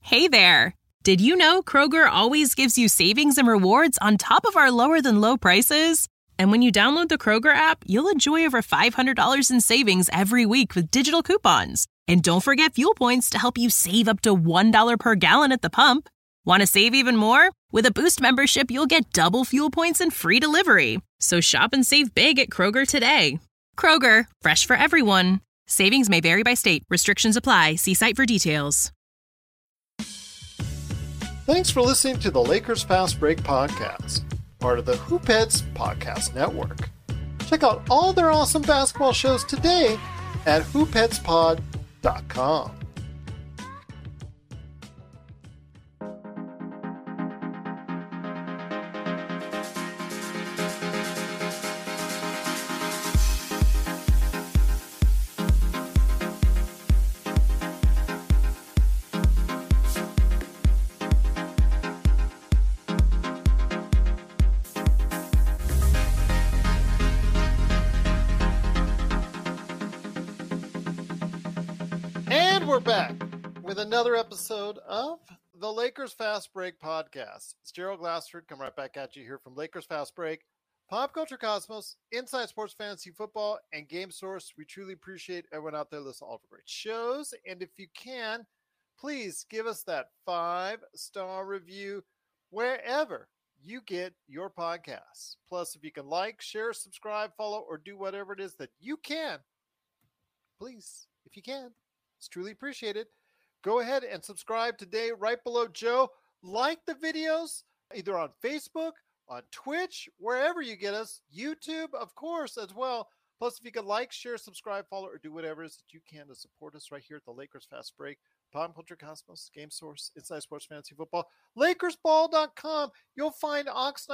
Hey there! Did you know Kroger always gives you savings and rewards on top of our lower-than-low prices? And when you download the Kroger app, you'll enjoy over $500 in savings every week with digital coupons. And don't forget fuel points to help you save up to $1 per gallon at the pump. Want to save even more? With a Boost membership, you'll get double fuel points and free delivery. So shop and save big at Kroger today. Kroger, fresh for everyone. Savings may vary by state. Restrictions apply. See site for details. Thanks for listening to the Lakers Fast Break podcast, part of the Hoopheads Podcast Network. Check out all their awesome basketball shows today at hoopheadspod.com. We're back with another episode of the Lakers Fast Break podcast. It's Gerald Glassford coming right back at you here from Lakers Fast Break, Pop Culture Cosmos, Inside Sports Fantasy Football, and Game Source. We truly appreciate everyone out there listening to all of our great shows. And if you can, please give us that 5-star review wherever you get your podcasts. Plus, if you can like, share, subscribe, follow, or do whatever it is that you can, please, if you can. It's truly appreciated. Go ahead and subscribe today right below Joe. Like the videos either on Facebook, on Twitch, wherever you get us. YouTube, of course, as well. Plus, if you could like, share, subscribe, follow, or do whatever it is that you can to support us right here at the Lakers Fast Break, Pop Culture Cosmos, Game Source, Inside Sports Fantasy Football, LakersBall.com. You'll find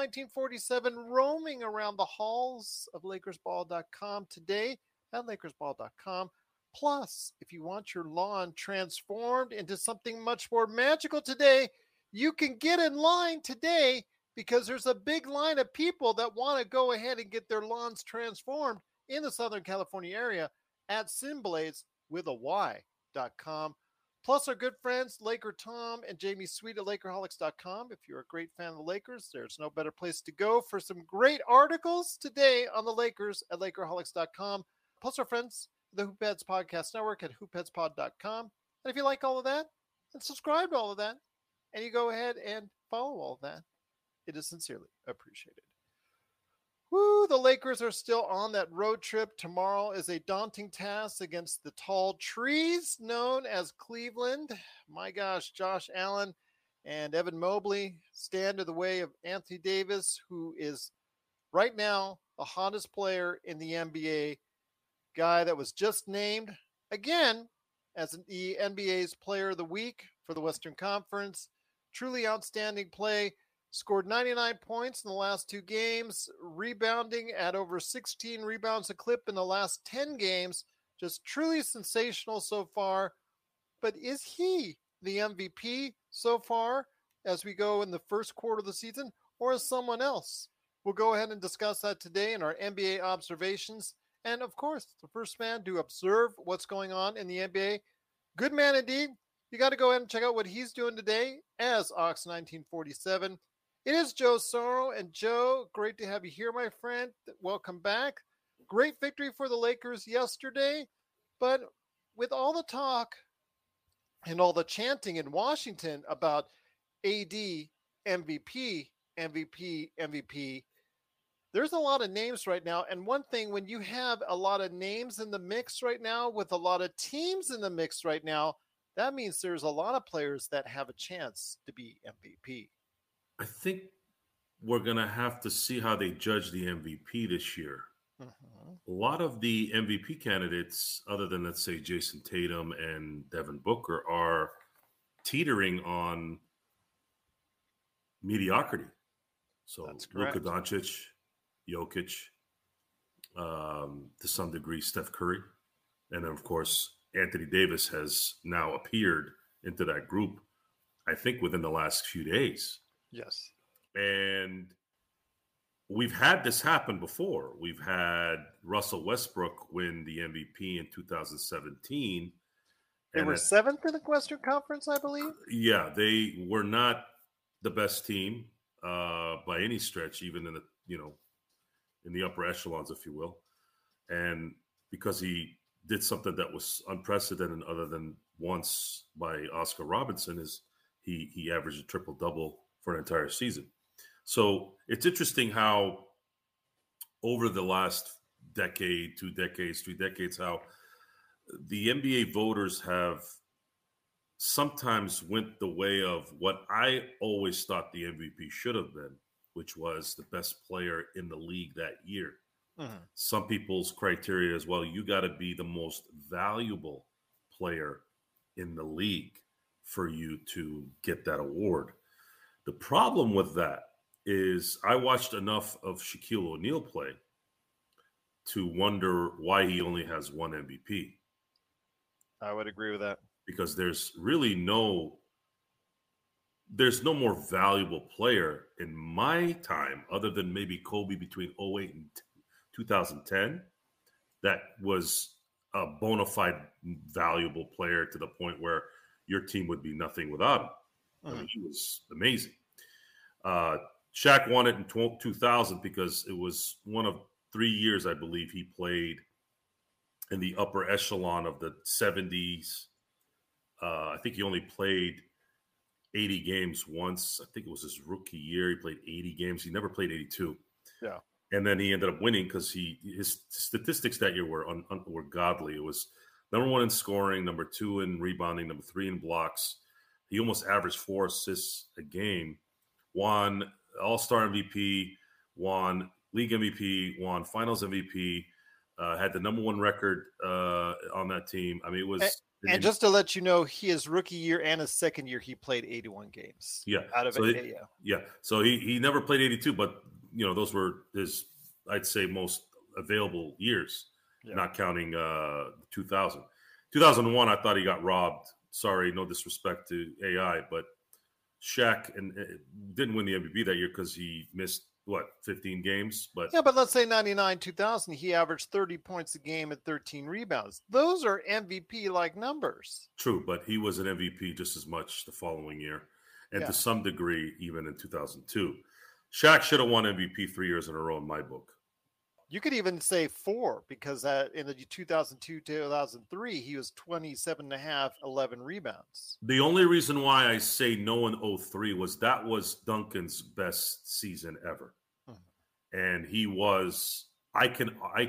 Ox1947 roaming around the halls of LakersBall.com today at LakersBall.com. Plus, if you want your lawn transformed into something much more magical today, you can get in line today because there's a big line of people that want to go ahead and get their lawns transformed in the Southern California area at Simblades with a Y.com. Plus, our good friends, Laker Tom and Jamie Sweet at Lakerholics.com. If you're a great fan of the Lakers, there's no better place to go for some great articles today on the Lakers at Lakerholics.com. Plus, our friends, the Hoopheads Podcast Network at hoopheadspod.com. And if you like all of that, and subscribe to all of that, and you go ahead and follow all of that, it is sincerely appreciated. Woo, the Lakers are still on that road trip. Tomorrow is a daunting task against the tall trees known as Cleveland. My gosh, Josh Allen and Evan Mobley stand in the way of Anthony Davis, who is right now the hottest player in the NBA. Guy that was just named again as the NBA's Player of the Week for the Western Conference. Truly outstanding play. Scored 99 points in the last 2 games, rebounding at over 16 rebounds a clip in the last 10 games. Just truly sensational so far. But is he the MVP so far as we go in the first quarter of the season, or is someone else? We'll go ahead and discuss that today in our NBA observations. And, of course, the first man to observe what's going on in the NBA. Good man indeed. You got to go ahead and check out what he's doing today as Ox1947. It is Joe Sorrow. And, Joe, great to have you here, my friend. Welcome back. Great victory for the Lakers yesterday. But with all the talk and all the chanting in Washington about AD, MVP, MVP, MVP, there's a lot of names right now. And one thing, when you have a lot of names in the mix right now with a lot of teams in the mix right now, that means there's a lot of players that have a chance to be MVP. I think we're going to have to see how they judge the MVP this year. Mm-hmm. A lot of the MVP candidates, other than, let's say, Jason Tatum and Devin Booker, are teetering on mediocrity. So Luka Doncic, Jokic, to some degree, Steph Curry. And then, of course, Anthony Davis has now appeared into that group, I think, within the last few days. Yes. And we've had this happen before. We've had Russell Westbrook win the MVP in 2017. They were 7th in the Western Conference, I believe. Yeah, they were not the best team by any stretch, even in the upper echelons, if you will. And because he did something that was unprecedented, other than once by Oscar Robinson, is he averaged a triple-double for an entire season. So it's interesting how over the last decade, 2 decades, 3 decades, how the NBA voters have sometimes went the way of what I always thought the MVP should have been, which was the best player in the league that year. Mm-hmm. Some people's criteria as well, you got to be the most valuable player in the league for you to get that award. The problem with that is I watched enough of Shaquille O'Neal play to wonder why he only has one MVP. I would agree with that. Because there's really no more valuable player in my time, other than maybe Kobe between 2008 and 2010, that was a bona fide valuable player to the point where your team would be nothing without him. Mm-hmm. I mean, he was amazing. Shaq won it in 2000 because it was one of 3 years, I believe, he played in the upper echelon of the 70s. I think he only played 80 games once. I think it was his rookie year. He played 80 games. He never played 82. Yeah. And then he ended up winning because his statistics that year were godly. It was number 1 in scoring, number 2 in rebounding, number 3 in blocks. He almost averaged 4 assists a game. Won All-Star MVP, won League MVP, won Finals MVP, had the number 1 record on that team. I mean, it was. And just to let you know, his rookie year and his second year, he played 81 games. Yeah, out of it. Yeah, so he never played 82, but those were his, I'd say, most available years, not counting 2000. 2001, I thought he got robbed. Sorry, no disrespect to AI, but Shaq didn't win the MVP that year because he missed 15 games. But let's say 99, 2000, he averaged 30 points a game and 13 rebounds. Those are MVP like numbers. True, but he was an MVP just as much the following year, and to some degree even in 2002. Shaq should have won MVP 3 years in a row in my book. You could even say 4, because in the 2002-2003, he was 27.5, 11 rebounds. The only reason why I say no in 2003 was that was Duncan's best season ever. Mm-hmm. And he was, I can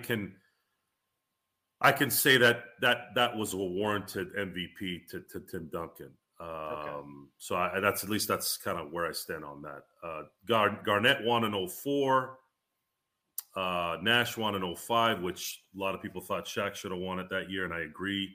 say that was a warranted MVP to Tim Duncan. Okay. So that's kind of where I stand on that. Garnett won in 2004. Nash won in 2005, which a lot of people thought Shaq should have won it that year, and I agree.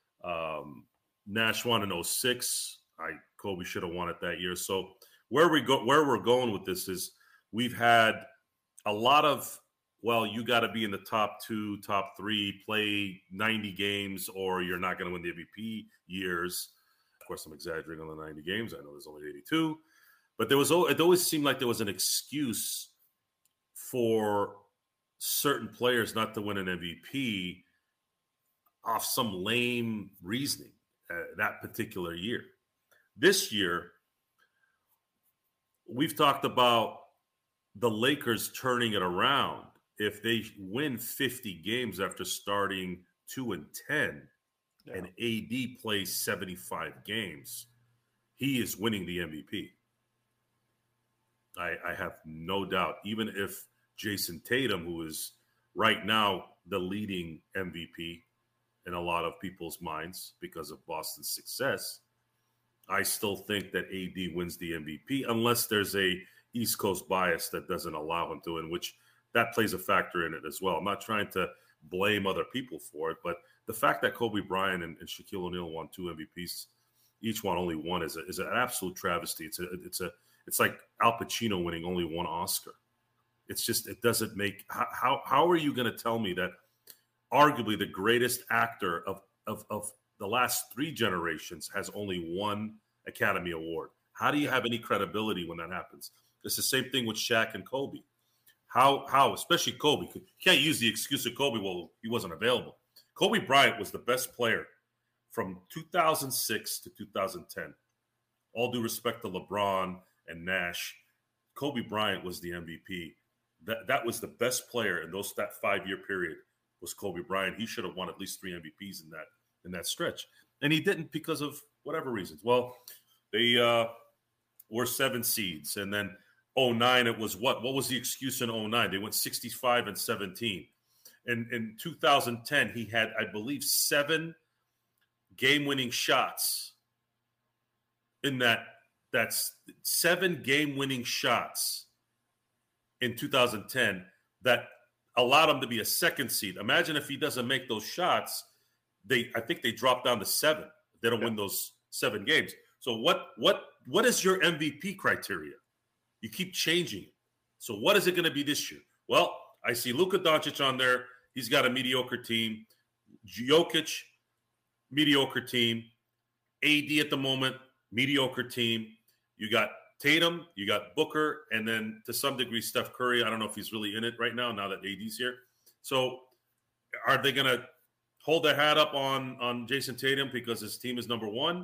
Nash won in 2006. Kobe should have won it that year. So where we're going with this is we've had a lot of, you got to be in the top 2, top 3, play 90 games, or you're not going to win the MVP years. Of course, I'm exaggerating on the 90 games. I know there's only 82, but it always seemed like there was an excuse for certain players not to win an MVP off some lame reasoning that particular year. This year, we've talked about the Lakers turning it around. If they win 50 games after starting 2-10, and AD plays 75 games, he is winning the MVP. I have no doubt, even if Jason Tatum, who is right now the leading MVP in a lot of people's minds because of Boston's success, I still think that AD wins the MVP unless there's a East Coast bias that doesn't allow him to, in which that plays a factor in it as well. I'm not trying to blame other people for it, but the fact that Kobe Bryant and Shaquille O'Neal won 2 MVPs, each one only one, is an absolute travesty. It's like Al Pacino winning only 1 Oscar. It's just, it doesn't make, how are you going to tell me that arguably the greatest actor of the last 3 generations has only 1 Academy Award? How do you have any credibility when that happens? It's the same thing with Shaq and Kobe. How, especially Kobe, you can't use the excuse of Kobe, well, he wasn't available. Kobe Bryant was the best player from 2006 to 2010, all due respect to LeBron and Nash, Kobe Bryant was the MVP. That was the best player in that 5-year period was Kobe Bryant. He should have won at least 3 MVPs in that stretch. And he didn't because of whatever reasons. Well, they were 7 seeds. And then 2009, it was what? What was the excuse in 2009? They went 65-17. And in 2010, he had, I believe, 7 game-winning shots in that's 7 game-winning shots in 2010 that allowed him to be a 2nd seed. Imagine if he doesn't make those shots, I think they drop down to 7. They don't win those 7 games. So what is your MVP criteria? You keep changing it. So what is it going to be this year? Well, I see Luka Doncic on there. He's got a mediocre team. Jokic, mediocre team. AD at the moment, mediocre team. You got Tatum, you got Booker, and then to some degree Steph Curry. I don't know if he's really in it right now that AD's here. So are they going to hold their hat up on Jason Tatum because his team is number 1?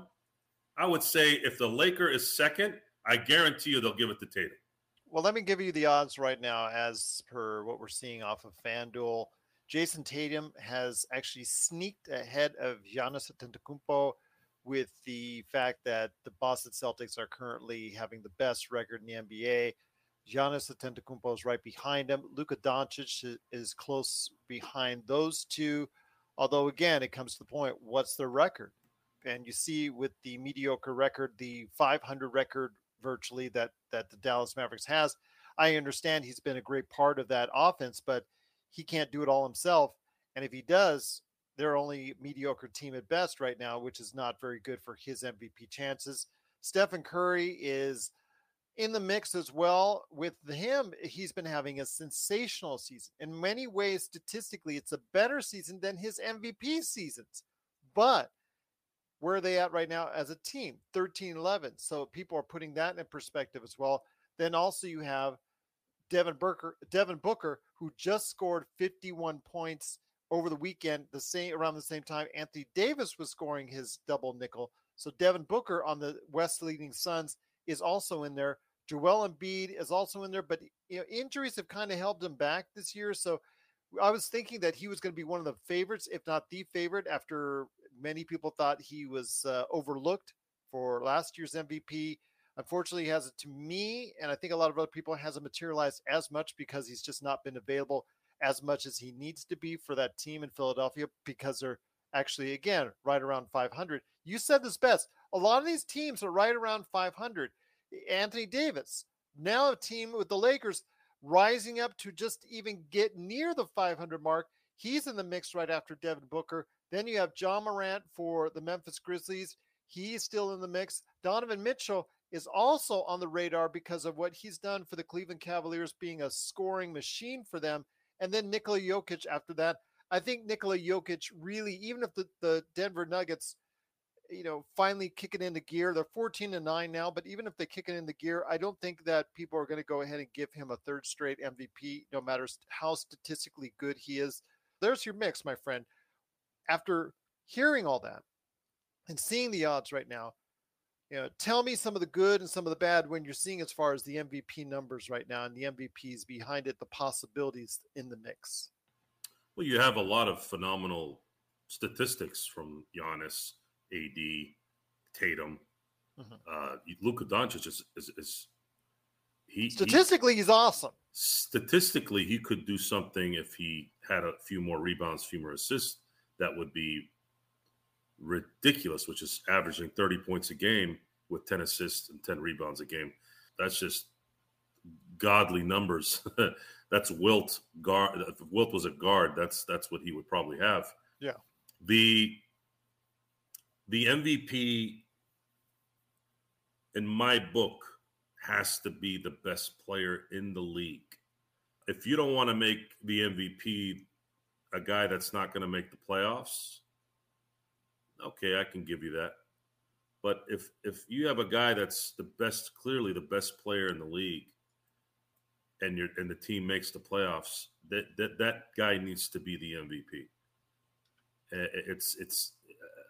I would say if the Laker is 2nd, I guarantee you they'll give it to Tatum. Well, let me give you the odds right now as per what we're seeing off of FanDuel. Jason Tatum has actually sneaked ahead of Giannis Antetokounmpo with the fact that the Boston Celtics are currently having the best record in the NBA. Giannis Antetokounmpo is right behind him. Luka Doncic is close behind those two. Although, again, it comes to the point, what's their record? And you see with the mediocre record, the 500 record virtually that the Dallas Mavericks has, I understand he's been a great part of that offense, but he can't do it all himself. And if he does, they're only mediocre team at best right now, which is not very good for his MVP chances. Stephen Curry is in the mix as well. With him, he's been having a sensational season. In many ways, statistically, it's a better season than his MVP seasons. But where are they at right now as a team? 13-11. So people are putting that in perspective as well. Then also you have Devin Booker, who just scored 51 points over the weekend, around the same time Anthony Davis was scoring his double nickel. So Devin Booker on the West leading Suns is also in there. Joel Embiid is also in there, but injuries have kind of held him back this year. So I was thinking that he was going to be one of the favorites, if not the favorite, after many people thought he was overlooked for last year's MVP. Unfortunately, he hasn't, to me, and I think a lot of other people, hasn't materialized as much because he's just not been available as much as he needs to be for that team in Philadelphia, because they're actually, again, right around 500. You said this best. A lot of these teams are right around 500. Anthony Davis, now a team with the Lakers rising up to just even get near the 500 mark. He's in the mix right after Devin Booker. Then you have John Morant for the Memphis Grizzlies. He's still in the mix. Donovan Mitchell is also on the radar because of what he's done for the Cleveland Cavaliers, being a scoring machine for them. And then Nikola Jokic after that. I think Nikola Jokic really, even if the Denver Nuggets, finally kick it into gear, they're 14-9 now, but even if they kick it into gear, I don't think that people are going to go ahead and give him a 3rd straight MVP, no matter how statistically good he is. There's your mix, my friend. After hearing all that and seeing the odds right now, tell me some of the good and some of the bad when you're seeing as far as the MVP numbers right now and the MVPs behind it, the possibilities in the mix. Well, you have a lot of phenomenal statistics from Giannis, AD, Tatum. Luka Doncic is statistically he's awesome. Statistically, he could do something if he had a few more rebounds, few more assists. That would be ridiculous, which is averaging 30 points a game with 10 assists and 10 rebounds a game. That's just godly numbers. That's Wilt. If Wilt was a guard, that's what he would probably have. Yeah. The MVP, in my book, has to be the best player in the league. If you don't want to make the MVP a guy that's not going to make the playoffs, okay, I can give you that. But if you have a guy that's clearly the best player in the league, and the team makes the playoffs, that guy needs to be the MVP. It's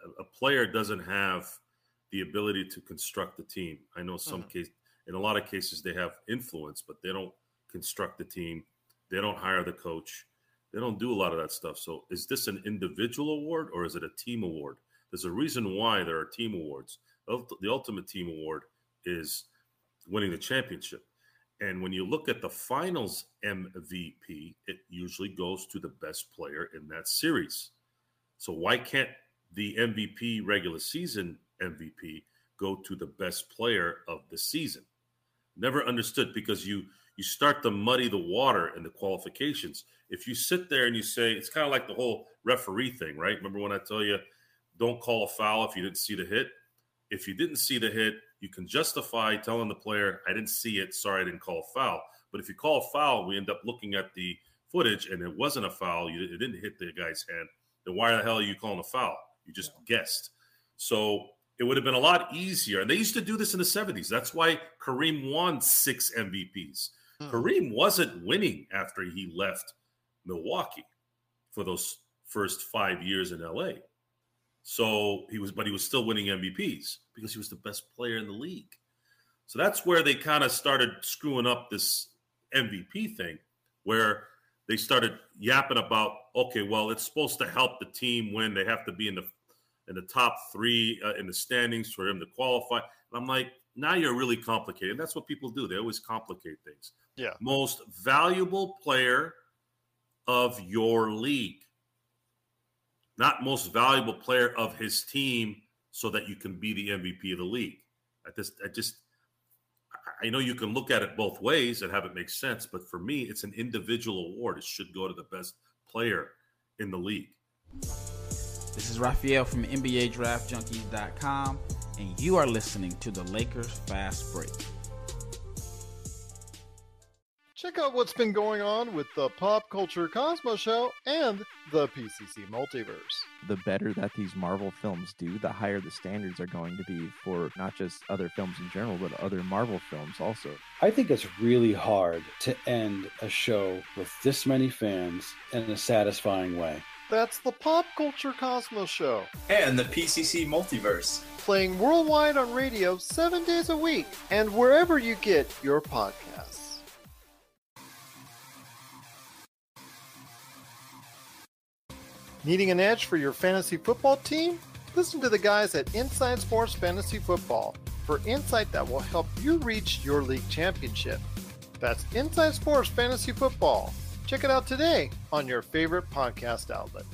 a player doesn't have the ability to construct the team. I know in a lot of cases they have influence, but they don't construct the team. They don't hire the coach. They don't do a lot of that stuff. So is this an individual award or is it a team award? There's a reason why there are team awards. The ultimate team award is winning the championship. And when you look at the finals MVP, it usually goes to the best player in that series. So why can't the MVP regular season MVP go to the best player of the season? Never understood, because you start to muddy the water in the qualifications. If you sit there and you say, it's kind of like the whole referee thing, right? Remember when I tell you, don't call a foul if you didn't see the hit? If you didn't see the hit, you can justify telling the player, I didn't see it, sorry, I didn't call a foul. But if you call a foul, we end up looking at the footage and it wasn't a foul, it didn't hit the guy's hand, then why the hell are you calling a foul? You just guessed. So it would have been a lot easier. And they used to do this in the 70s. That's why Kareem won 6 MVPs. Kareem wasn't winning after he left Milwaukee for those first 5 years in LA. So he was still winning MVPs because he was the best player in the league. So that's where they kind of started screwing up this MVP thing, where they started yapping about, okay, well, it's supposed to help the team win. They have to be in the top 3 in the standings for him to qualify. And I'm like, now you're really complicated. That's what people do. They always complicate things. Yeah. Most valuable player of your league, not most valuable player of his team, so that you can be the MVP of the league. I know you can look at it both ways and have it make sense, but for me, it's an individual award. It should go to the best player in the league. This is Raphael from NBADraftJunkies.com, and you are listening to the Lakers Fast Break. Check out what's been going on with the Pop Culture Cosmos Show and the PCC Multiverse. The better that these Marvel films do, the higher the standards are going to be for not just other films in general, but other Marvel films also. I think it's really hard to end a show with this many fans in a satisfying way. That's the Pop Culture Cosmos Show. And the PCC Multiverse. Playing worldwide on radio 7 days a week and wherever you get your podcasts. Needing an edge for your fantasy football team? Listen to the guys at Inside Sports Fantasy Football for insight that will help you reach your league championship. That's Inside Sports Fantasy Football. Check it out today on your favorite podcast outlet.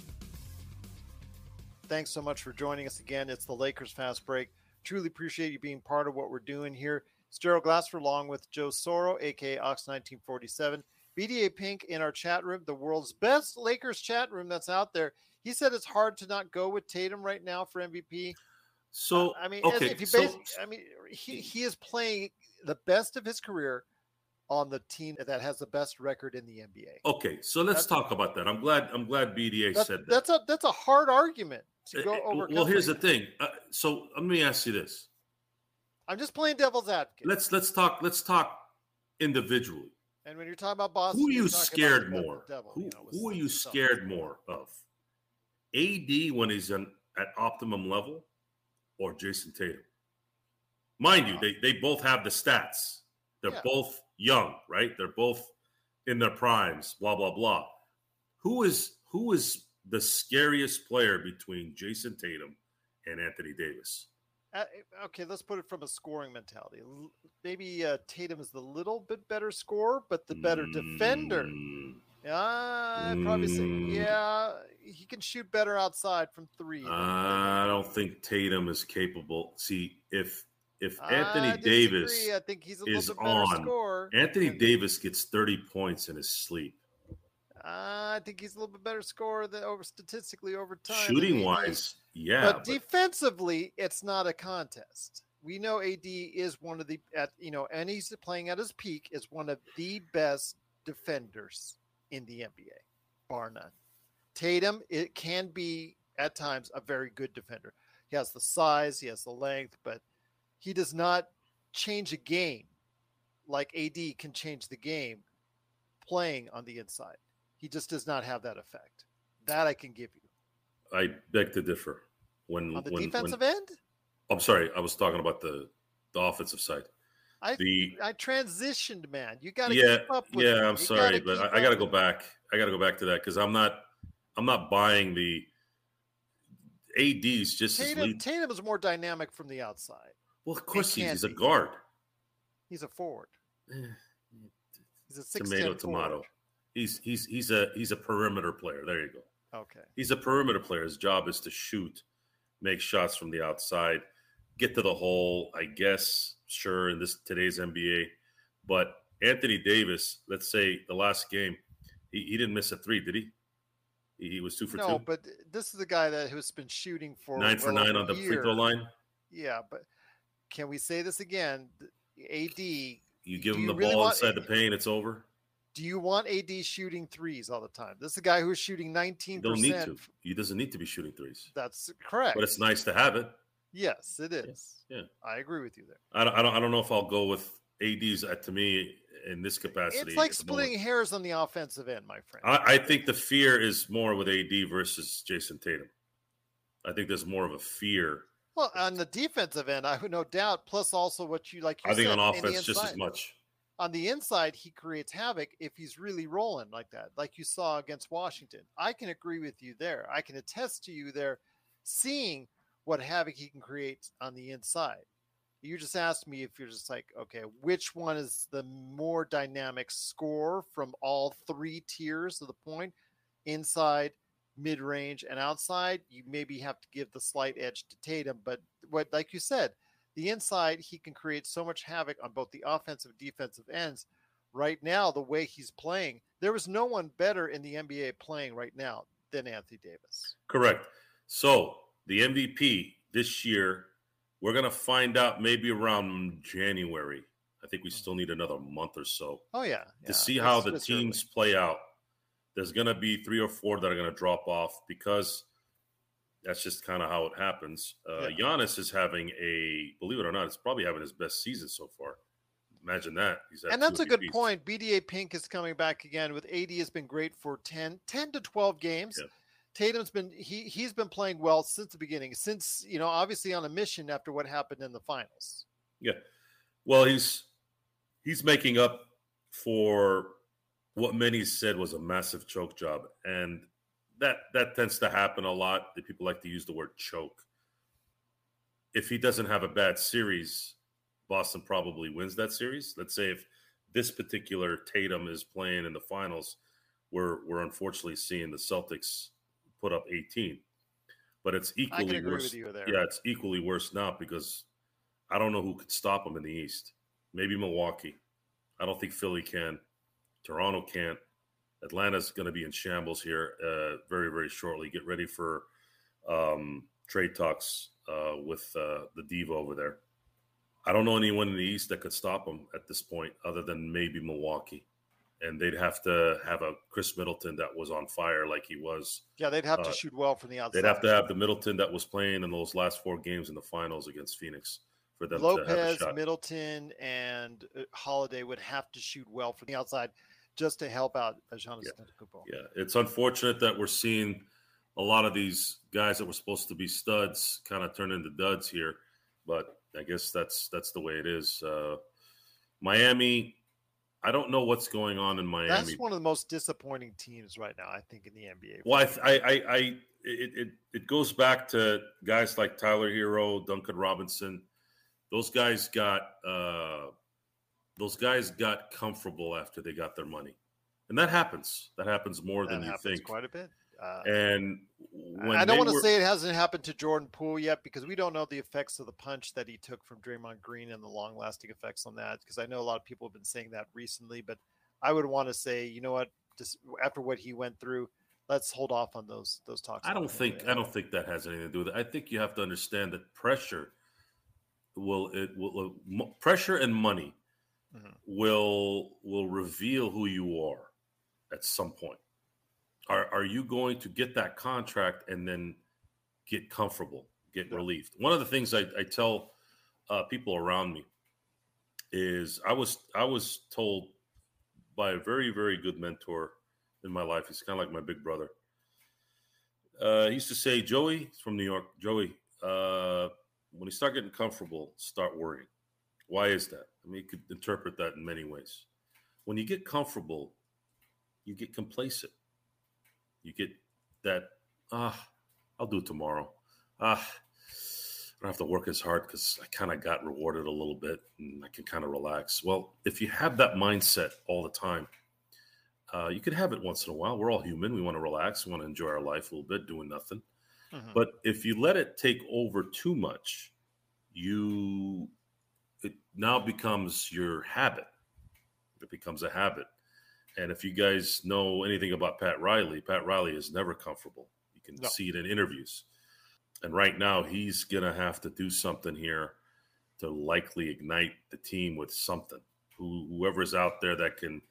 Thanks so much for joining us again. It's the Lakers Fast Break. Truly appreciate you being part of what we're doing here. It's Gerald Glassford along with Joe Soro, a.k.a. Ox1947. BDA Pink in our chat room, the world's best Lakers chat room that's out there. He said it's hard to not go with Tatum right now for MVP. So, he is playing the best of his career on the team that has the best record in the NBA. Okay, so let's talk about that. I'm glad BDA said that. That's a hard argument to go over. Well, here's the thing. So let me ask you this. I'm just playing devil's advocate. Let's talk individually. And when you're talking about Boston, who are you scared more? Who are you scared more of? AD when he's at optimum level, or Jason Tatum? Mind you, they both have the stats. They're both young, right? They're both in their primes, blah, blah, blah. Who is the scariest player between Jason Tatum and Anthony Davis? Okay, let's put it from a scoring mentality. Maybe Tatum is the little bit better scorer, but the better defender. I'd probably say, he can shoot better outside from 3. I don't think Tatum is capable. See, if Anthony Davis I think he's a is little bit better on, scorer. Anthony Davis gets 30 points in his sleep. I think he's a little bit better scorer than statistically over time. Shooting wise, yeah. But defensively, it's not a contest. We know AD is one of the, and he's playing at his peak, is one of the best defenders in the NBA, bar none. Tatum, it can be at times a very good defender. He has the size, he has the length, but he does not change a game like AD can change the game playing on the inside. He just does not have that effect. That I can give you. I beg to differ. On the defensive end? I'm sorry, I was talking about the offensive side. I transitioned, man. You got to keep up with me. I'm sorry, but I got to go back. I got to go back to that because I'm not buying the AD's just Tatum is more dynamic from the outside. Well, of course he's a guard. He's a forward. He's a 6'10" tomato. He's a perimeter player. There you go. Okay. He's a perimeter player. His job is to shoot, make shots from the outside, get to the hole, I guess, sure, in today's NBA. But Anthony Davis, let's say the last game, he didn't miss a three, did he? He was 2 for 2? No, but this is the guy that has been shooting for 9 for 9 on the free throw line. Yeah, but can we say this again? AD, you give him the ball inside the paint, it's over. Do you want AD shooting threes all the time? This is a guy who's shooting 19%. Don't need to. He doesn't need to be shooting threes. That's correct. But it's nice to have it. Yes, it is. Yeah. I agree with you there. I don't know if I'll go with AD's to me in this capacity. It's like splitting hairs on the offensive end, my friend. I think the fear is more with AD versus Jason Tatum. I think there's more of a fear. Well, on the defensive end, I have no doubt. Plus, also what you like. I think on offense just as much. On the inside, he creates havoc if he's really rolling like that, like you saw against Washington. I can agree with you there. I can attest to you there, seeing what havoc he can create on the inside. You just asked me if you're just like, okay, which one is the more dynamic score from all three tiers of the point? Inside, mid-range, and outside. You maybe have to give the slight edge to Tatum, but like you said, the inside, he can create so much havoc on both the offensive and defensive ends. Right now, the way he's playing, there is no one better in the NBA playing right now than Anthony Davis. Correct. So the MVP this year, we're going to find out maybe around January. I think we still need another month or so. Oh, yeah. To see how the teams play out. There's going to be 3 or 4 that are going to drop off because that's just kind of how it happens. Giannis is having believe it or not, it's probably having his best season so far. Imagine that. And that's a good point. BDA Pink is coming back again with AD has been great for 10 to 12 games. Yeah. Tatum's been he's been playing well since the beginning, since obviously on a mission after what happened in the finals. Yeah. Well, he's making up for what many said was a massive choke job. And that tends to happen a lot. The people like to use the word choke. If he doesn't have a bad series, Boston probably wins that series. Let's say if this particular Tatum is playing in the finals, we're unfortunately seeing the Celtics put up 18. But it's equally I can agree worse. With you there. Yeah, it's equally worse now because I don't know who could stop him in the East. Maybe Milwaukee. I don't think Philly can. Toronto can't. Atlanta's going to be in shambles here very, very shortly. Get ready for trade talks with the diva over there. I don't know anyone in the East that could stop him at this point other than maybe Milwaukee. And they'd have to have a Chris Middleton that was on fire like he was. Yeah, they'd have to shoot well from the outside. They'd have to have the Middleton that was playing in those last 4 games in the finals against Phoenix for them to have a shot. Middleton, and Holiday would have to shoot well from the outside just to help out Giannis Antetokounmpo. Yeah, it's unfortunate that we're seeing a lot of these guys that were supposed to be studs kind of turn into duds here, but I guess that's the way it is. Miami, I don't know what's going on in Miami. That's one of the most disappointing teams right now, I think, in the NBA. Well, it goes back to guys like Tyler Hero, Duncan Robinson. Those guys got comfortable after they got their money, and that happens. That happens more than you think. Quite a bit. And when I don't want to say it hasn't happened to Jordan Poole yet because we don't know the effects of the punch that he took from Draymond Green and the long-lasting effects on that. Because I know a lot of people have been saying that recently, but I would want to say, you know what? Just after what he went through, let's hold off on those talks. I don't think that has anything to do with it. I think you have to understand that pressure pressure and money will reveal who you are at some point. Are you going to get that contract and then get comfortable, get relieved? One of the things I tell people around me is I was told by a very, very good mentor in my life. He's kind of like my big brother. He used to say, Joey, he's from New York, Joey, when you start getting comfortable, start worrying. Why is that? I mean, you could interpret that in many ways. When you get comfortable, you get complacent. You get that, I'll do it tomorrow. I don't have to work as hard because I kind of got rewarded a little bit and I can kind of relax. Well, if you have that mindset all the time, you could have it once in a while. We're all human. We want to relax. We want to enjoy our life a little bit, doing nothing. Mm-hmm. But if you let it take over too much, it now becomes your habit. It becomes a habit. And if you guys know anything about Pat Riley is never comfortable. You can see it in interviews. And right now, he's going to have to do something here to likely ignite the team with something. Whoever's out there that can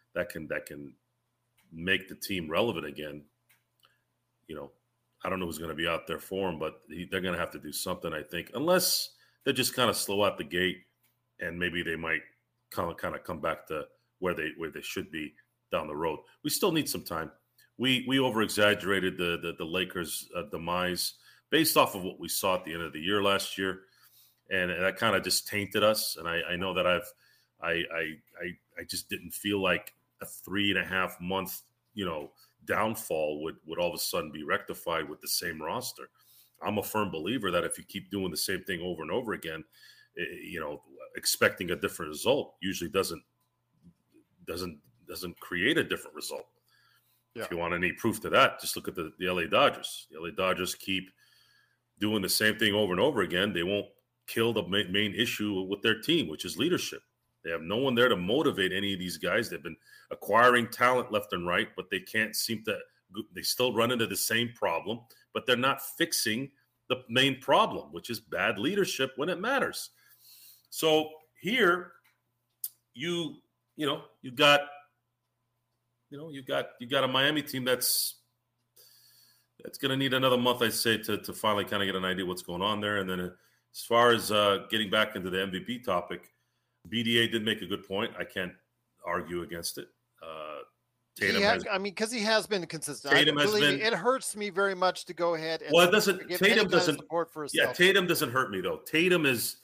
make the team relevant again, I don't know who's going to be out there for him, but they're going to have to do something, I think, unless they just kind of slow out the gate and maybe they might kind of come back to where they should be down the road. We still need some time. We over-exaggerated the Lakers' demise based off of what we saw at the end of the year last year, and that kind of just tainted us. And I know that I just didn't feel like a 3.5 month downfall would all of a sudden be rectified with the same roster. I'm a firm believer that if you keep doing the same thing over and over again, expecting a different result usually doesn't create a different result. Yeah. If you want any proof to that, just look at the LA Dodgers. The LA Dodgers keep doing the same thing over and over again. They won't kill the main issue with their team, which is leadership. They have no one there to motivate any of these guys. They've been acquiring talent left and right, but they can't seem to – they still run into the same problem, but they're not fixing the main problem, which is bad leadership when it matters. So here you got a Miami team that's going to need another month, I'd say, to finally kind of get an idea what's going on there. And then as far as getting back into the MVP topic, BDA did make a good point. I can't argue against it. Tatum because he has been consistent. Tatum has been. It hurts me very much to go ahead and it doesn't. Tatum doesn't support for himself. Yeah, Tatum doesn't hurt me though. Tatum is.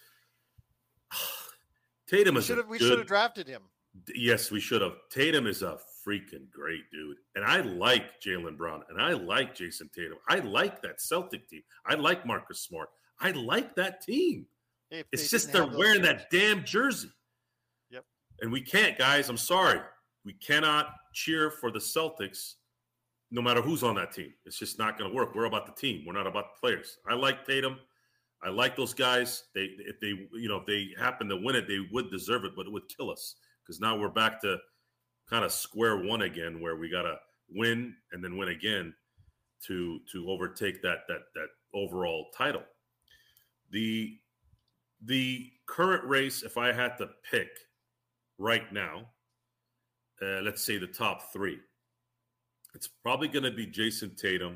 We should have drafted him. Yes, we should have. Tatum is a freaking great dude, and I like Jaylen Brown, and I like Jason Tatum. I like that Celtic team. I like Marcus Smart. I like that team. It's just they're wearing that damn jersey. Yep. And we can't, guys. I'm sorry. We cannot cheer for the Celtics no matter who's on that team. It's just not going to work. We're about the team. We're not about the players. I like Tatum. I like those guys. If they happen to win it, they would deserve it, but it would kill us because now we're back to kind of square one again, where we got to win and then win again to overtake that overall title. The current race, if I had to pick right now, let's say the top three, it's probably going to be Jason Tatum,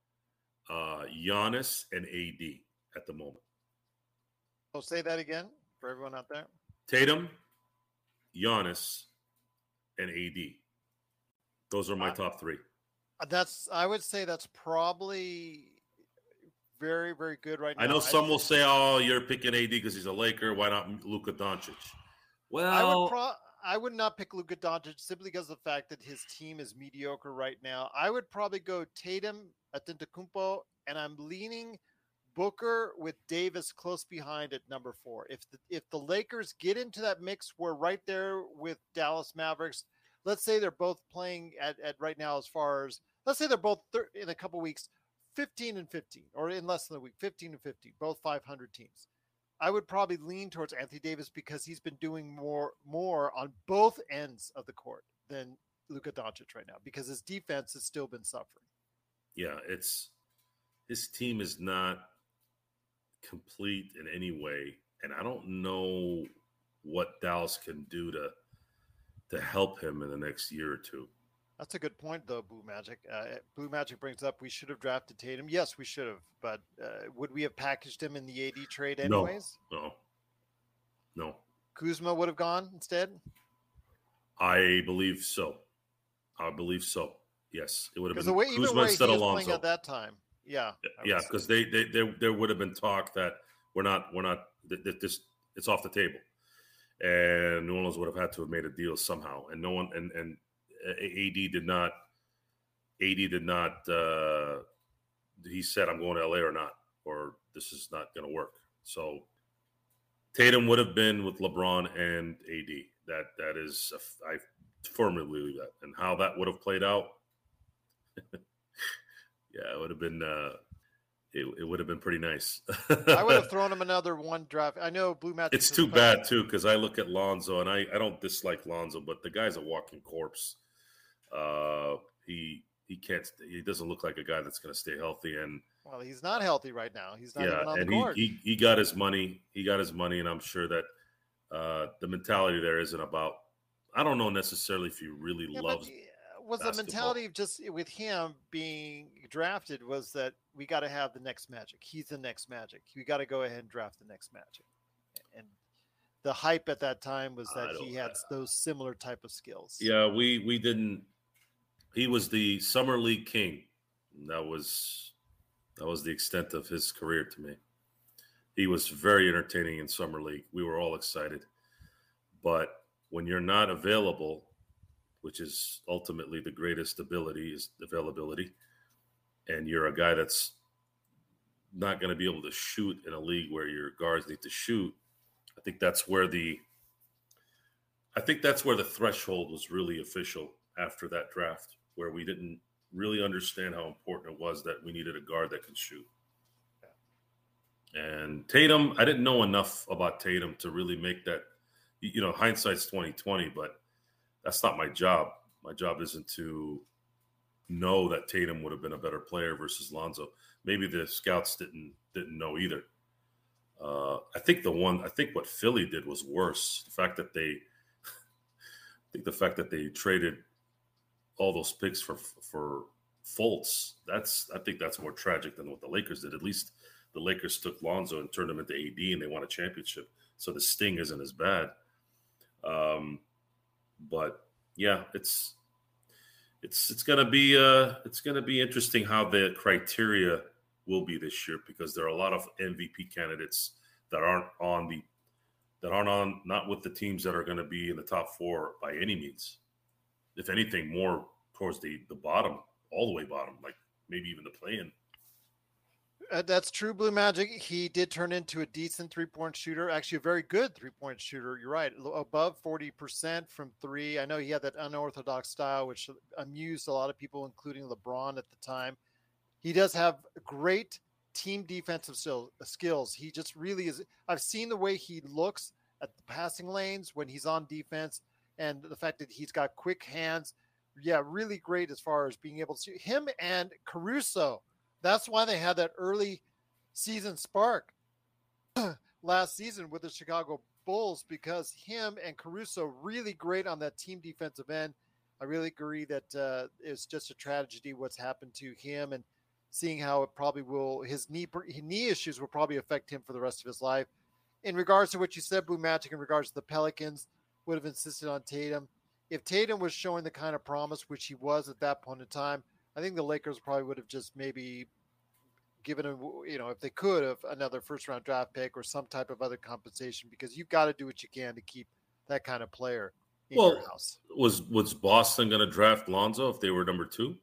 Giannis, and AD at the moment. I'll say that again for everyone out there. Tatum, Giannis, and AD. Those are my top three. I would say that's probably very, very good right now. I know some will say, "Oh, you're picking AD because he's a Laker. Why not Luka Doncic?" Well, I would not pick Luka Doncic simply because of the fact that his team is mediocre right now. I would probably go Tatum, Antetokounmpo, and I'm leaning Booker with Davis close behind at number 4. If the Lakers get into that mix, we're right there with Dallas Mavericks. Let's say they're both playing at right now as far as, let's say they're both in a couple weeks, 15-15, or in less than a week, 15-15, both 500 teams. I would probably lean towards Anthony Davis because he's been doing more on both ends of the court than Luka Doncic right now because his defense has still been suffering. Yeah, his team is not complete in any way, and I don't know what Dallas can do to help him in the next year or two. That's a good point, though, Blue Magic. Blue Magic brings up we should have drafted Tatum. Yes, we should have, but would we have packaged him in the AD trade anyways? No. Kuzma would have gone instead? I believe so. Yes, it would have been Kuzma instead of Lonzo. Playing at that time. Yeah. Yeah, because there would have been talk that that this it's off the table, and New Orleans would have had to have made a deal somehow, and no one and AD did not. AD did not. He said, "I'm going to LA or not, or this is not going to work." So Tatum would have been with LeBron and AD. That is, I firmly believe that, and how that would have played out. Yeah, it would have been. It would have been pretty nice. I would have thrown him another one draft. I know Blue Magic. It's too bad too, because I look at Lonzo, and I don't dislike Lonzo, but the guy's a walking corpse. He can't. He doesn't look like a guy that's going to stay healthy. And well, he's not healthy right now. He's not even on the court. He got his money. He got his money, and I'm sure that the mentality there isn't about. I don't know necessarily if he really loves. Was basketball. The mentality of just with him being drafted was that we got to have the next Magic. He's the next Magic. We got to go ahead and draft the next Magic. And the hype at that time was that he had those similar type of skills. Yeah, we didn't. He was the Summer League king. That was the extent of his career to me. He was very entertaining in Summer League. We were all excited. But when you're not available, which is ultimately the greatest ability, is availability, and you're a guy that's not going to be able to shoot in a league where your guards need to shoot, I think that's where the threshold was really official after that draft, where we didn't really understand how important it was that we needed a guard that can shoot. And Tatum, I didn't know enough about Tatum to really make that, hindsight's 20/20, but that's not my job. My job isn't to know that Tatum would have been a better player versus Lonzo. Maybe the scouts didn't know either. I think what Philly did was worse. The fact that they traded all those picks for Fultz. I think that's more tragic than what the Lakers did. At least the Lakers took Lonzo and turned him into AD, and they won a championship. So the sting isn't as bad. But yeah, it's gonna be interesting how the criteria will be this year, because there are a lot of MVP candidates that aren't not with the teams that are going to be in the top four by any means. If anything, more towards the bottom, all the way bottom, like maybe even the play-in. That's true, Blue Magic. He did turn into a decent three-point shooter, actually a very good three-point shooter. You're right, above 40% from three. I know he had that unorthodox style, which amused a lot of people, including LeBron at the time. He does have great team defensive skills. He just really is. I've seen the way he looks at the passing lanes when he's on defense, and the fact that he's got quick hands. Yeah, really great as far as being able to shoot. Him and Caruso. That's why they had that early season spark last season with the Chicago Bulls, because him and Caruso really great on that team defensive end. I really agree that it's just a tragedy what's happened to him, and seeing how it probably will, his knee issues will probably affect him for the rest of his life. In regards to what you said, Blue Magic, in regards to the Pelicans, would have insisted on Tatum. If Tatum was showing the kind of promise which he was at that point in time, I think the Lakers probably would have just maybe given him, if they could have, another first-round draft pick or some type of other compensation, because you've got to do what you can to keep that kind of player in your house. Was Boston going to draft Lonzo if they were number 2?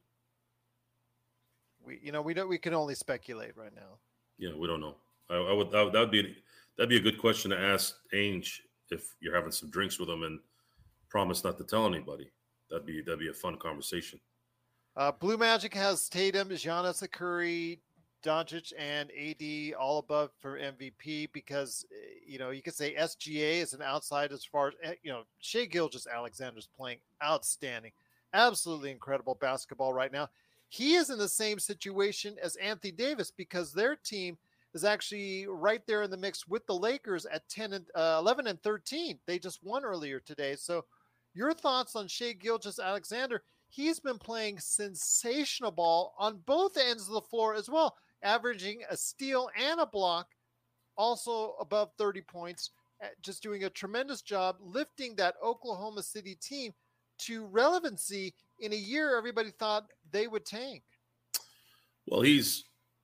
We can only speculate right now. Yeah, we don't know. That'd be a good question to ask Ainge if you're having some drinks with him and promise not to tell anybody. That'd be a fun conversation. Blue Magic has Tatum, Giannis, Curry, Doncic, and AD all above for MVP, because you could say SGA is an outside as far as Shai Gilgeous-Alexander's playing outstanding, absolutely incredible basketball right now. He is in the same situation as Anthony Davis, because their team is actually right there in the mix with the Lakers at 11 and 13. They just won earlier today. So your thoughts on Shai Gilgeous-Alexander? He's been playing sensational ball on both ends of the floor as well, averaging a steal and a block, also above 30 points, just doing a tremendous job lifting that Oklahoma City team to relevancy in a year everybody thought they would tank. Well, he's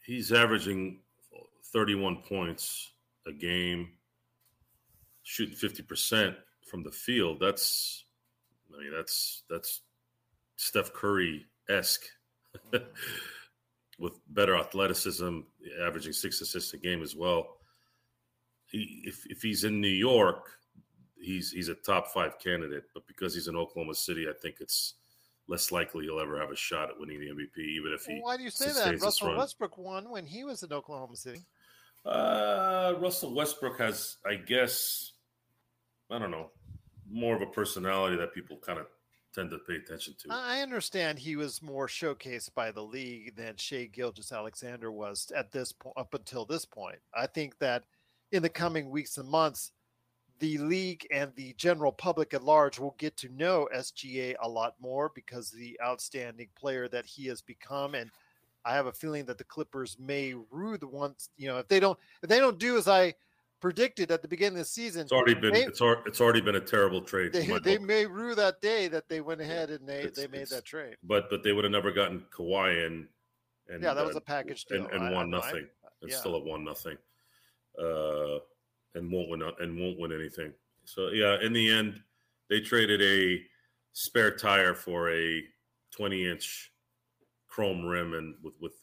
He's averaging 31 points a game, shooting 50% from the field. That's Steph Curry-esque with better athleticism, averaging 6 assists a game as well. If he's in New York, he's a top 5 candidate, but because he's in Oklahoma City, I think it's less likely he'll ever have a shot at winning the MVP, even if he. Why do you say that? Russell Westbrook won when he was in Oklahoma City. Russell Westbrook has, I guess, I don't know, more of a personality that people kind of tend to pay attention to. I understand he was more showcased by the league than Shai Gilgeous-Alexander was at this point, up until this point. I think that in the coming weeks and months, the league and the general public at large will get to know SGA a lot more because of the outstanding player that he has become. And I have a feeling that the Clippers may rue the ones, if they don't do as I predicted at the beginning of the season. It's already been a terrible trade. They may rue that day that they went ahead and they made that trade. But they would have never gotten Kawhi and that was a package deal. And won nothing. Still have won nothing. And won't win anything. So yeah, in the end, they traded a spare tire for a 20-inch chrome rim and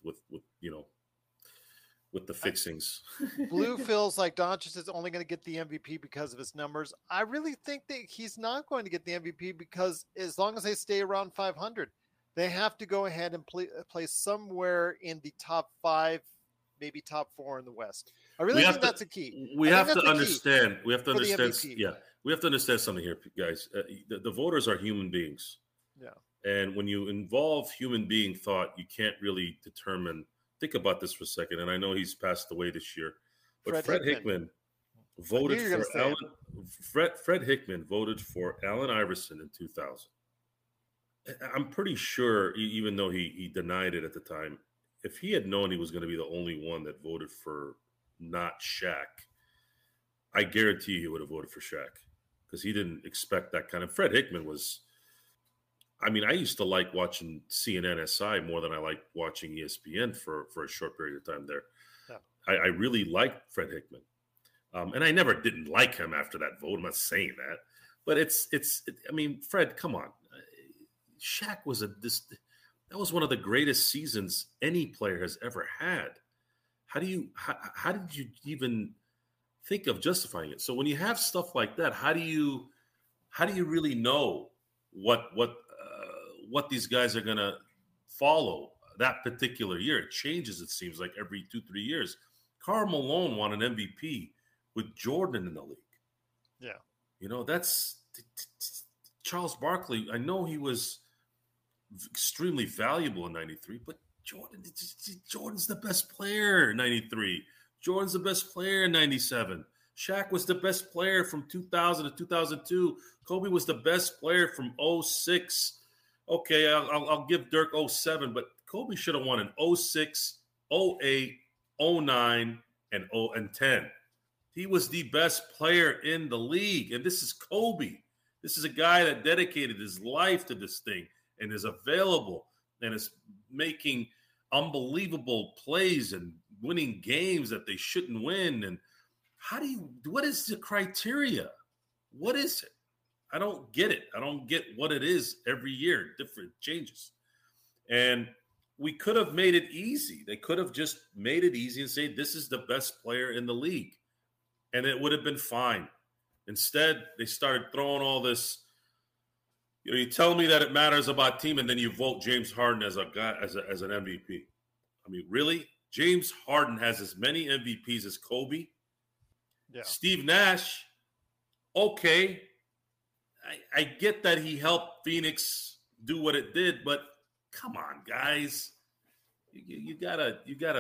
with the fixings. Blue feels like Doncic is only going to get the MVP because of his numbers. I really think that he's not going to get the MVP because as long as they stay around 500, they have to go ahead and play somewhere in the top 5, maybe top 4 in the West. I really think that's a key. We have to understand. We have to understand. Yeah, we have to understand something here, guys. The voters are human beings. Yeah. And when you involve human being thought, you can't really determine. Think about this for a second. And I know he's passed away this year, but Fred Hickman voted for Allen. Fred Hickman voted for Allen Iverson in 2000. I'm pretty sure, even though he denied it at the time, if he had known he was going to be the only one that voted for not Shaq, I guarantee he would have voted for Shaq because he didn't expect that kind of. Fred Hickman was. I mean, I used to like watching CNN SI more than I liked watching ESPN for a short period of time there. Yeah. I really liked Fred Hickman. And I never didn't like him after that vote. I'm not saying that. But I mean, Fred, come on. Shaq was that was one of the greatest seasons any player has ever had. How did you even think of justifying it? So when you have stuff like that, how do you really know what these guys are going to follow that particular year? It changes, it seems like, every 2-3 years. Karl Malone won an MVP with Jordan in the league. Yeah. That's Charles Barkley. I know he was extremely valuable in 93, but Jordan's the best player in 93. Jordan's the best player in 97. Shaq was the best player from 2000 to 2002. Kobe was the best player from 06. Okay, I'll give Dirk 07, but Kobe should have won in 06, 08, 09, and 10. He was the best player in the league, and this is Kobe. This is a guy that dedicated his life to this thing and is available and is making unbelievable plays and winning games that they shouldn't win. And what is the criteria? What is it? I don't get it. I don't get what it is every year, different changes. And we could have made it easy. They could have just made it easy and say, this is the best player in the league. And it would have been fine. Instead, they started throwing all this. You tell me that it matters about team, and then you vote James Harden as an MVP. I mean, really? James Harden has as many MVPs as Kobe. Yeah. Steve Nash, okay. I get that he helped Phoenix do what it did, but come on, guys. You gotta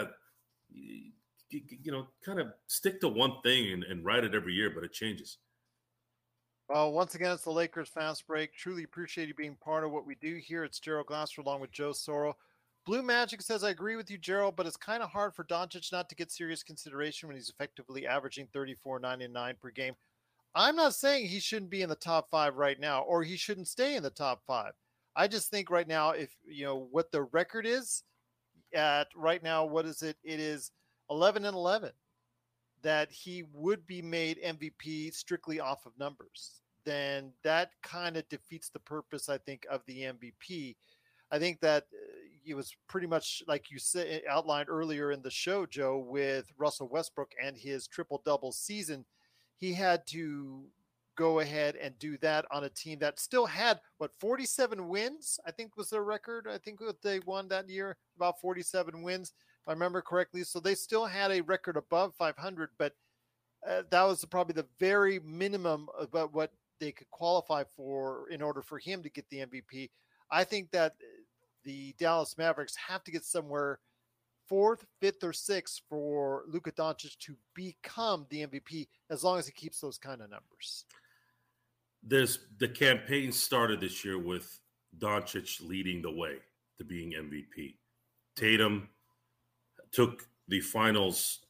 kind of stick to one thing and write it every year, but it changes. Well, once again, it's the Lakers Fast Break. Truly appreciate you being part of what we do here. It's Gerald Glasser along with Joe Soro. Blue Magic says, I agree with you, Gerald, but it's kind of hard for Doncic not to get serious consideration when he's effectively averaging 34.99 per game. I'm not saying he shouldn't be in the top 5 right now, or he shouldn't stay in the top 5. I just think right now, if what the record is, at right now, what is it? It is 11-11 that he would be made MVP strictly off of numbers, then that kind of defeats the purpose, I think, of the MVP. I think that it was pretty much like you said, outlined earlier in the show, Joe, with Russell Westbrook and his triple-double season. He had to go ahead and do that on a team that still had, 47 wins, I think was their record. I think they won that year, about 47 wins, if I remember correctly. So they still had a record above 500, but that was probably the very minimum about what they could qualify for in order for him to get the MVP. I think that the Dallas Mavericks have to get somewhere 4th, 5th, or 6th for Luka Doncic to become the MVP, as long as he keeps those kind of numbers. The campaign started this year with Doncic leading the way to being MVP. Tatum took the finals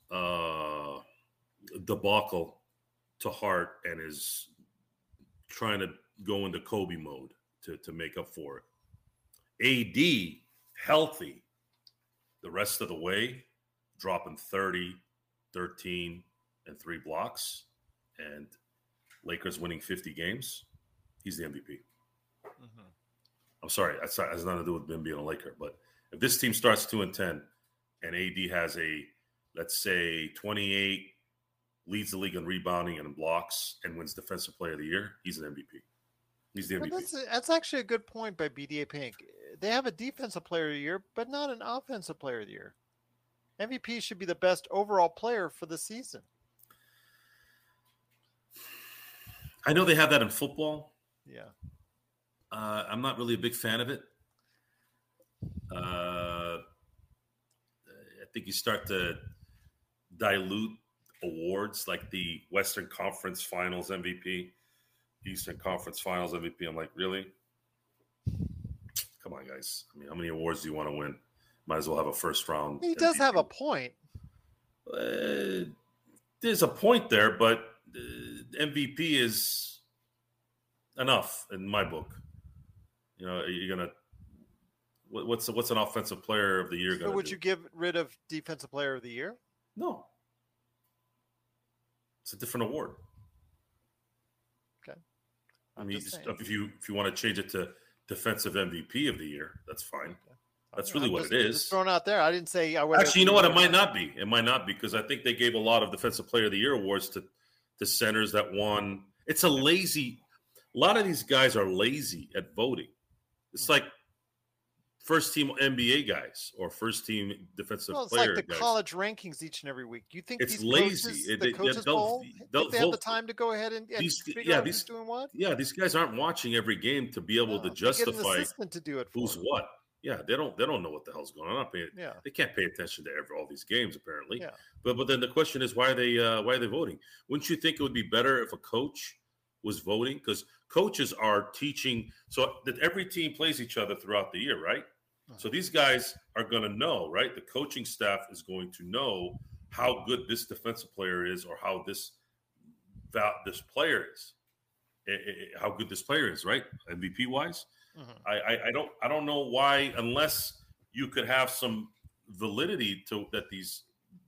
debacle to heart and is trying to go into Kobe mode to make up for it. AD, healthy the rest of the way, dropping 30, 13, and 3 blocks, and Lakers winning 50 games. He's the MVP. Mm-hmm. I'm sorry, that has nothing to do with him being a Laker. But if this team starts 2-10 and AD has let's say 28, leads the league in rebounding and in blocks, and wins Defensive Player of the Year, he's an MVP. He's the MVP. Well, that's actually a good point by BDA Pink. They have a Defensive Player of the Year, but not an Offensive Player of the Year. MVP should be the best overall player for the season. I know they have that in football. Yeah. I'm not really a big fan of it. I think you start to dilute awards like the Western Conference Finals MVP, Eastern Conference Finals MVP. I'm like, really? Come on, guys. I mean, how many awards do you want to win? Might as well have a first round. He does have a point. There's a point there, but MVP is enough in my book. You know, you're gonna what's an offensive player of the year going to do? Would you give rid of Defensive Player of the Year? No. It's a different award. Okay. I mean, if you want to change it to Defensive MVP of the Year, that's fine. Okay. That's really what it is. Just thrown out there. I didn't say. Actually, you know what? It might not be. It might not be because I think they gave a lot of Defensive Player of the Year awards to centers that won. It's a lazy. A lot of these guys are lazy at voting. It's like first team NBA guys or first team defensive player. It's like the guys. College rankings each and every week. You think it's these lazy? Coaches poll, they have the time to go ahead and figure out who's doing what? Yeah, these guys aren't watching every game to be able to justify get an assistant to do it. Who's what? Yeah, they don't know what the hell's going on. They can't pay attention to all these games apparently. Yeah. But then the question is why are they voting? Wouldn't you think it would be better if a coach was voting? Because coaches are teaching so that every team plays each other throughout the year, right? So these guys are going to know, right? The coaching staff is going to know how good this defensive player is or how this player is, how good this player is, right? MVP wise. Mm-hmm. I don't know why, unless you could have some validity to that these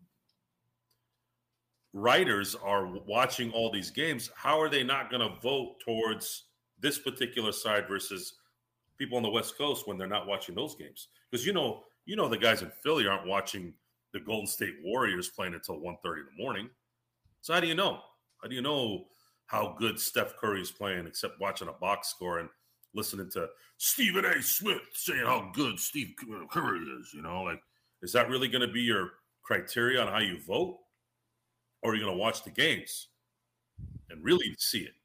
writers are watching all these games. How are they not going to vote towards this particular side versus people on the West Coast when they're not watching those games? Because you know the guys in Philly aren't watching the Golden State Warriors playing until 1:30 in the morning. So how do you know? How do you know how good Steph Curry is playing except watching a box score and listening to Stephen A. Smith saying how good Steve Curry is? You know, like, is that really going to be your criteria on how you vote? Or are you going to watch the games and really see it?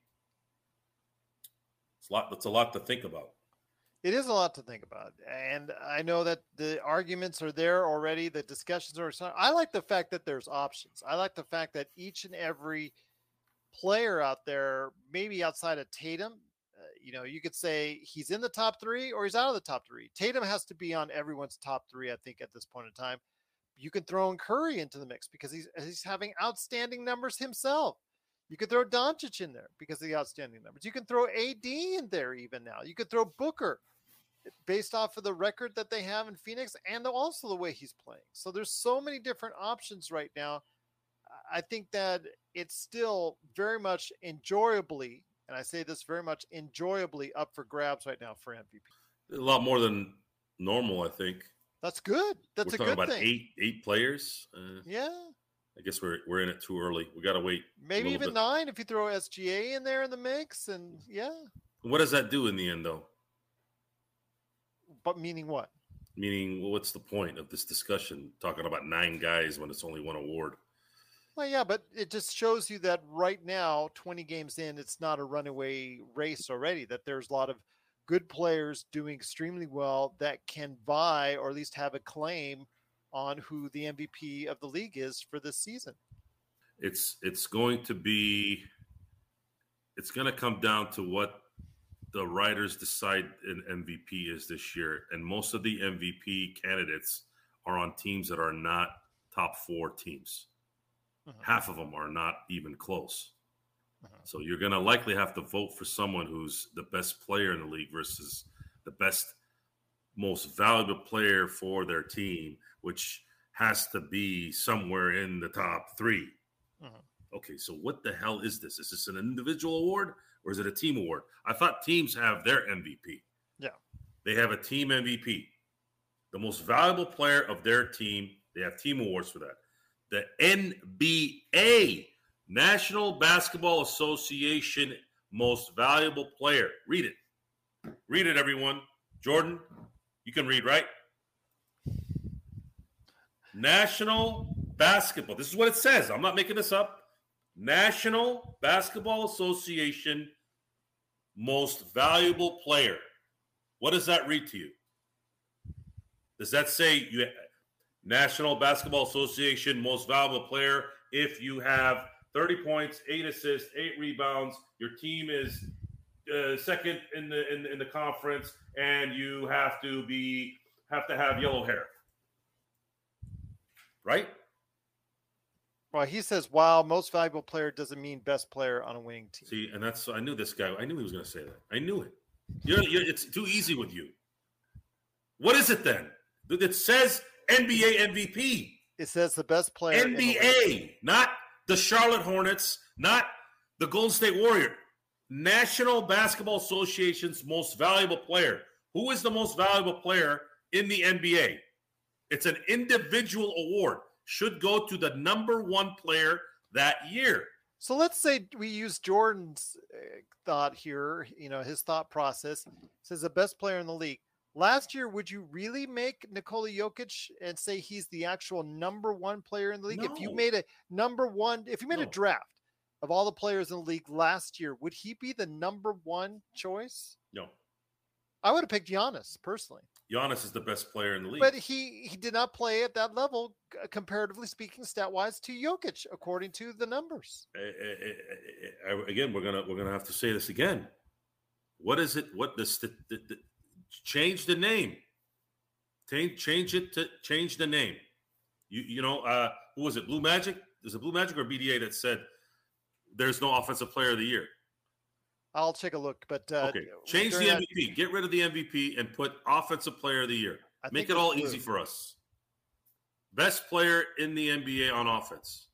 That's a lot to think about. It is a lot to think about. And I know that the arguments are there already. The discussions are. I like the fact that there's options. I like the fact that each and every player out there, maybe outside of Tatum, you could say he's in the top 3 or he's out of the top 3. Tatum has to be on everyone's top 3, I think, at this point in time. You can throw in Curry into the mix because he's having outstanding numbers himself. You could throw Doncic in there because of the outstanding numbers. You can throw AD in there even now. You could throw Booker. based off of the record that they have in Phoenix and also the way he's playing. So there's so many different options right now. I think that it's still very much enjoyably, and I say this very much enjoyably, up for grabs right now for MVP. A lot more than normal, I think. That's good. That's We're a good talking thing. about eight players. Yeah. I guess we're in it too early. We got to wait. Maybe even 9 if you throw SGA in there in the mix, and yeah. What does that do in the end, though? But meaning what? Meaning, well, what's the point of this discussion? Talking about 9 guys when it's only one award. Well, yeah, but it just shows you that right now, 20 games in, it's not a runaway race already, that there's a lot of good players doing extremely well that can vie or at least have a claim on who the MVP of the league is for this season. It's going to come down to what the writers decide an MVP is this year. And most of the MVP candidates are on teams that are not top 4 teams. Half of them are not even close. So you're going to likely have to vote for someone who's the best player in the league versus the best, most valuable player for their team, which has to be somewhere in the top 3. Okay, so what the hell is this? Is this an individual award or is it a team award? I thought teams have their MVP. Yeah. They have a team MVP. The most valuable player of their team, they have team awards for that. The NBA, National Basketball Association most valuable player. Read it. Read it, everyone. Jordan, you can read, right? National Basketball. This is what it says. I'm not making this up. National Basketball Association most valuable player. What does that read to you? Does that say National Basketball Association most valuable player if you have 30 points, 8 assists, 8 rebounds, your team is second in the conference, and you have to have yellow hair, right? Well, he says, "Wow, most valuable player doesn't mean best player on a winning team." See, and I knew this guy. I knew he was going to say that. I knew it. It's too easy with you. What is it then? It says NBA MVP. It says the best player. NBA, not the Charlotte Hornets, not the Golden State Warrior. National Basketball Association's most valuable player. Who is the most valuable player in the NBA? It's an individual award. Should go to the number 1 player that year. So let's say we use Jordan's thought here, his thought process. It says the best player in the league. Last year, would you really make Nikola Jokic and say he's the actual number 1 player in the league? No. If you made a a draft of all the players in the league last year, would he be the number 1 choice? No. I would have picked Giannis personally. Giannis is the best player in the league. But he did not play at that level, comparatively speaking, stat-wise, to Jokic, according to the numbers. Again, we're gonna have to say this again. What is it? Change the name. Change the name. Who was it? Blue Magic? Is it Blue Magic or BDA that said there's no offensive player of the year? I'll take a look, but okay. Change the MVP. Get rid of the MVP and put offensive player of the year. Make it all easy for us. Best player in the NBA on offense.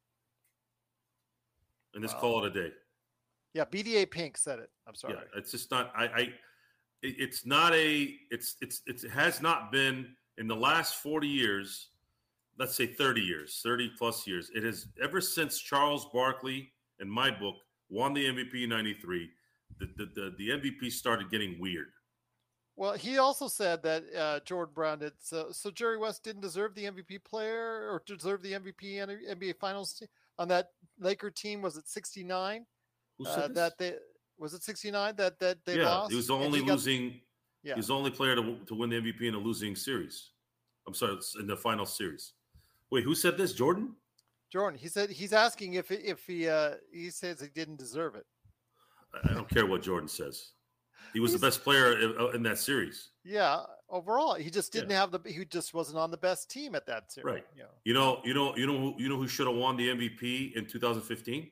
And just call it a day. Yeah, BDA Pink said it. I'm sorry. Yeah, it's just not. It's not a. It has not been in the last 40 years. Let's say 30 years, 30 plus years. It has ever since Charles Barkley, in my book, won the MVP in '93. The MVP started getting weird. Well, he also said that Jordan Brown did. So Jerry West didn't deserve the MVP player or deserve the MVP in NBA Finals on that Laker team. Was it 69? Who said this? Was it 69 that they lost? He was the only losing. He was the only player to win the MVP in a losing series. I'm sorry, in the final series. Wait, who said this? Jordan? Jordan. He said he's asking if he says he didn't deserve it. I don't care what Jordan says. He was the best player in that series. Yeah, overall, he just didn't have he just wasn't on the best team at that series. Right. You know who should have won the MVP in 2015?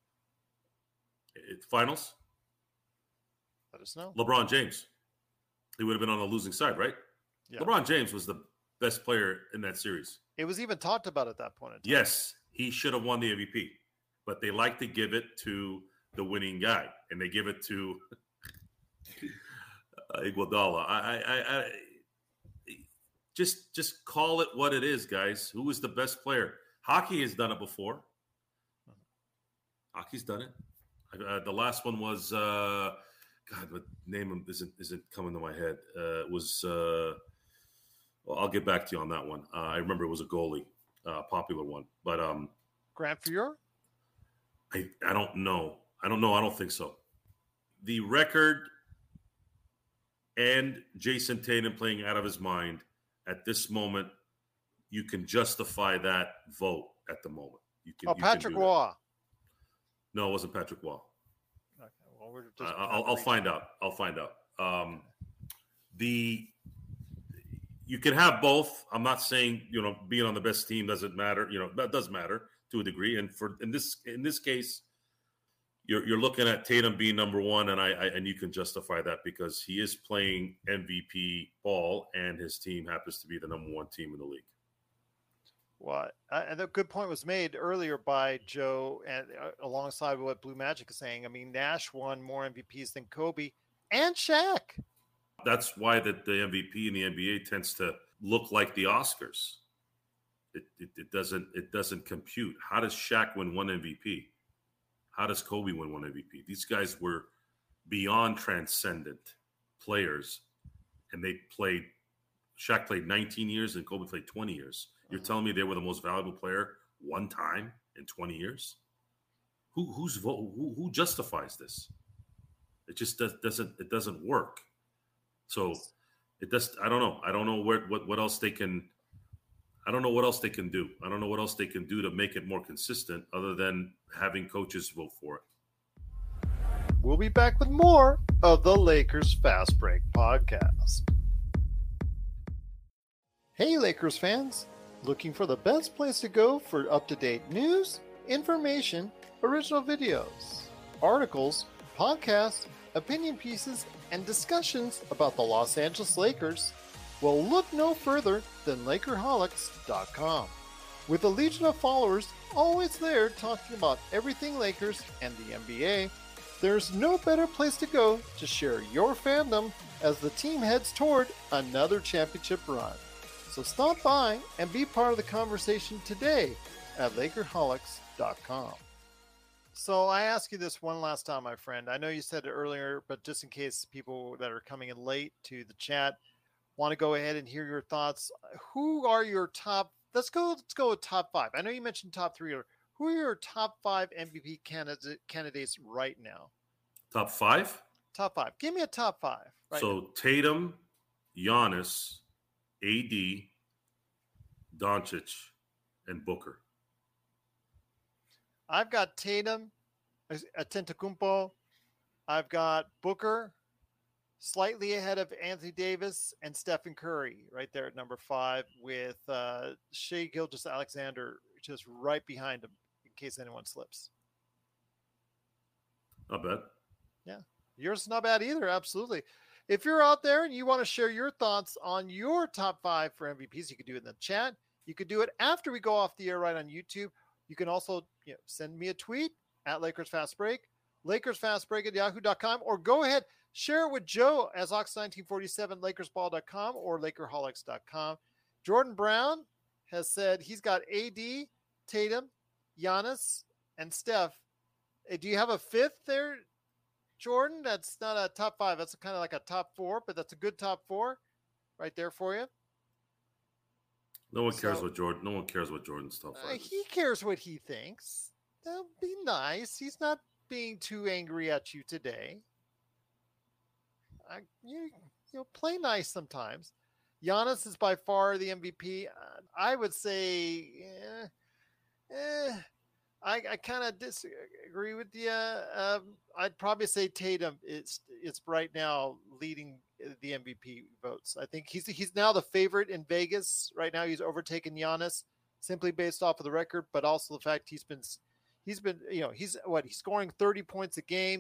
Finals. Let us know. LeBron James. he would have been on the losing side, right? Yeah. LeBron James was the best player in that series. It was even talked about at that point in time. Yes, he should have won the MVP, but they like to give it to the winning guy, and they give it to Iguodala. I just call it what it is, guys. Who is the best player? Hockey has done it before. Hockey's done it. The last one was God, but name isn't coming to my head. It was. Well, I'll get back to you on that one. I remember it was a goalie, popular one, but Grant Fuhr? I don't know. I don't think so. The record and Jason Tatum playing out of his mind at this moment, you can justify that vote at the moment. You can. Patrick Roy. No, it wasn't Patrick Roy. Okay, well, we're just I'll find out. I'll find out. You can have both. I'm not saying being on the best team doesn't matter. That does matter to a degree. And in this case, you're looking at Tatum being number one, and you can justify that because he is playing MVP ball, and his team happens to be the number one team in the league. Well, and a good point was made earlier by Joe, and alongside what Blue Magic is saying. I mean, Nash won more MVPs than Kobe and Shaq. That's why the MVP in the NBA tends to look like the Oscars. It doesn't compute. How does Shaq win one MVP? How does Kobe win one MVP? These guys were beyond transcendent players, and Shaq played 19 years and Kobe played 20 years. You're telling me they were the most valuable player one time in 20 years? Who justifies this? It just doesn't work. So it does. I don't know. I don't know what else they can. I don't know what else they can do. I don't know what else they can do to make it more consistent other than having coaches vote for it. We'll be back with more of the Lakers Fast Break podcast. Hey, Lakers fans. Looking for the best place to go for up-to-date news, information, original videos, articles, podcasts, opinion pieces, and discussions about the Los Angeles Lakers? Well, look no further than Lakerholics.com. With a legion of followers always there talking about everything Lakers and the NBA, there's no better place to go to share your fandom as the team heads toward another championship run. So stop by and be part of the conversation today at Lakerholics.com. So I ask you this one last time, my friend. I know you said it earlier, but just in case people that are coming in late to the chat want to go ahead and hear your thoughts, who are your top? Let's go with top five. I know you mentioned top three. Who are your top five MVP candidates right now? Top five? Top five. Give me a top five. Right so now. Tatum, Giannis, AD, Doncic, and Booker. I've got Tatum, Antetokounmpo. I've got Booker, slightly ahead of Anthony Davis and Stephen Curry, right there at number 5, with Shai Gilgeous-Alexander just right behind him in case anyone slips. Not bad. Yeah, yours is not bad either. Absolutely. If you're out there and you want to share your thoughts on your top 5 for MVPs, you can do it in the chat. You could do it after we go off the air right on YouTube. You can also send me a tweet at Lakers Fast Break, LakersFastBreak@yahoo.com, or go ahead, share it with Joe as Ox1947, LakersBall.com or Lakerholics.com. Jordan Brown has said he's got AD, Tatum, Giannis, and Steph. Do you have a fifth there, Jordan? That's not a top 5. That's kind of like a top 4, but that's a good top 4 right there for you. No one cares what Jordan. No one cares what Jordan's top 5 is. He cares what he thinks. That'll be nice. He's not being too angry at you today. Play nice sometimes. Giannis is by far the MVP. I would say, I kind of disagree with you. I'd probably say Tatum is right now leading the MVP votes. I think he's now the favorite in Vegas. Right now he's overtaken Giannis simply based off of the record, but also the fact he's scoring 30 points a game.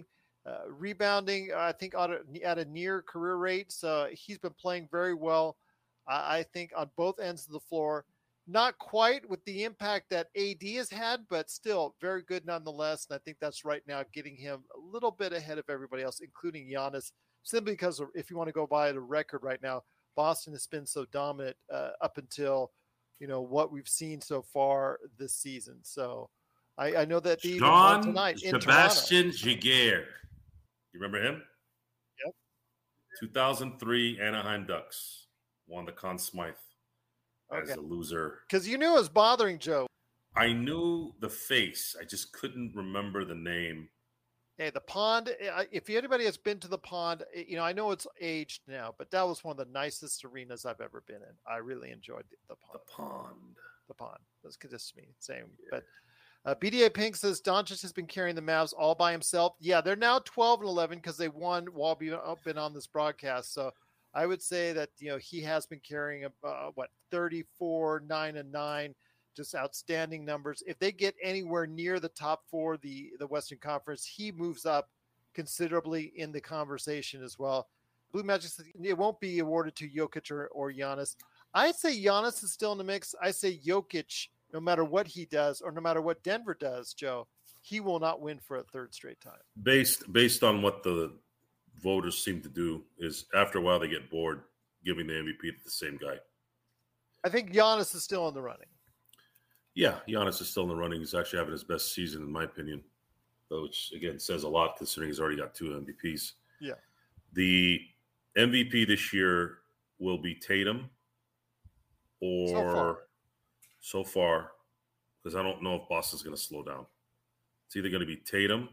rebounding, I think, at a near career rate. So he's been playing very well, I think, on both ends of the floor. Not quite with the impact that AD has had, but still very good nonetheless. And I think that's right now getting him a little bit ahead of everybody else, including Giannis, simply because if you want to go by the record right now, Boston has been so dominant up until, what we've seen so far this season. So I know that they even won tonight in Sebastian Giguère. You remember him? Yep. 2003 Anaheim Ducks won the Conn Smythe as a loser. Because you knew it was bothering Joe. I knew the face. I just couldn't remember the name. Hey, the Pond, if anybody has been to the Pond, I know it's aged now, but that was one of the nicest arenas I've ever been in. I really enjoyed the Pond. The Pond. That's just me saying. Yeah. But BDA Pink says Doncic has been carrying the Mavs all by himself. Yeah, they're now 12-11 because they won while been on this broadcast. So I would say that, he has been carrying 34, 9-9. Just outstanding numbers. If they get anywhere near the top four, the Western Conference, he moves up considerably in the conversation as well. Blue Magic says it won't be awarded to Jokic or Giannis. I'd say Giannis is still in the mix. I say Jokic, no matter what he does or no matter what Denver does, Joe, he will not win for a third straight time. Based on what the voters seem to do is after a while they get bored giving the MVP to the same guy. I think Giannis is still in the running. Yeah, Giannis is still in the running. He's actually having his best season, in my opinion, which, again, says a lot considering he's already got 2 MVPs. Yeah. The MVP this year will be Tatum so far, because I don't know if Boston's going to slow down. It's either going to be Tatum.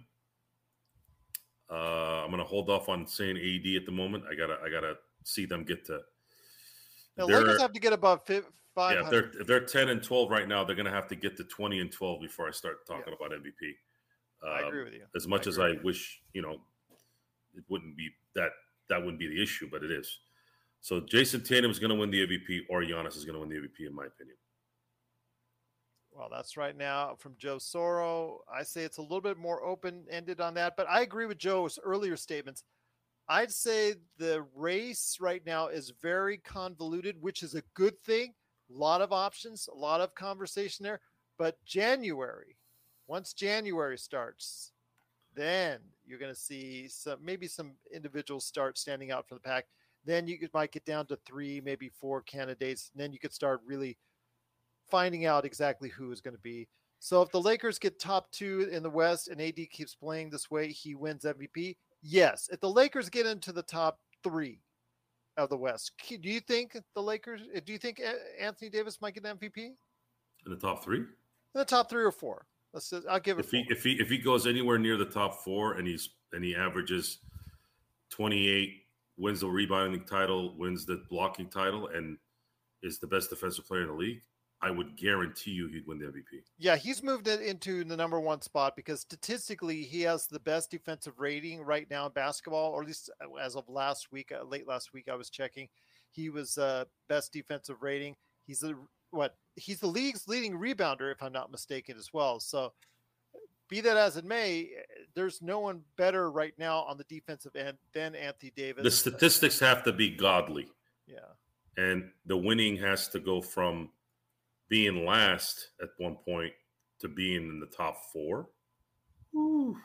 I'm going to hold off on saying AD at the moment. I gotta see them get to. The Lakers have to get above 500. Yeah, if they're 10-12 right now, they're going to have to get to 20-12 before I start talking about MVP. I agree with you. As much as I wish, it wouldn't be that wouldn't be the issue, but it is. So Jason Tatum is going to win the MVP, or Giannis is going to win the MVP, in my opinion. Well, that's right now from Joe Soro. I say it's a little bit more open-ended on that, but I agree with Joe's earlier statements. I'd say the race right now is very convoluted, which is a good thing. A lot of options, a lot of conversation there. But once January starts, then you're going to see maybe some individuals start standing out from the pack. Then you might get down to 3, maybe 4 candidates. And then you could start really finding out exactly who is going to be. So if the Lakers get top 2 in the West and AD keeps playing this way, he wins MVP. Yes. If the Lakers get into the top 3 of the West, do you think Anthony Davis might get an MVP? In the top 3? In the top 3 or 4. I'll give it. If he goes anywhere near the top 4 and he averages 28, wins the rebounding title, wins the blocking title, and is the best defensive player in the league, I would guarantee you he'd win the MVP. Yeah, he's moved it into the number 1 spot because statistically he has the best defensive rating right now in basketball, or at least as of last week, late last week I was checking. He was best defensive rating. He's the league's leading rebounder, if I'm not mistaken, as well. So be that as it may, there's no one better right now on the defensive end than Anthony Davis. The statistics have to be godly. Yeah. And the winning has to go from being last at one point to being in the top 4. Ooh.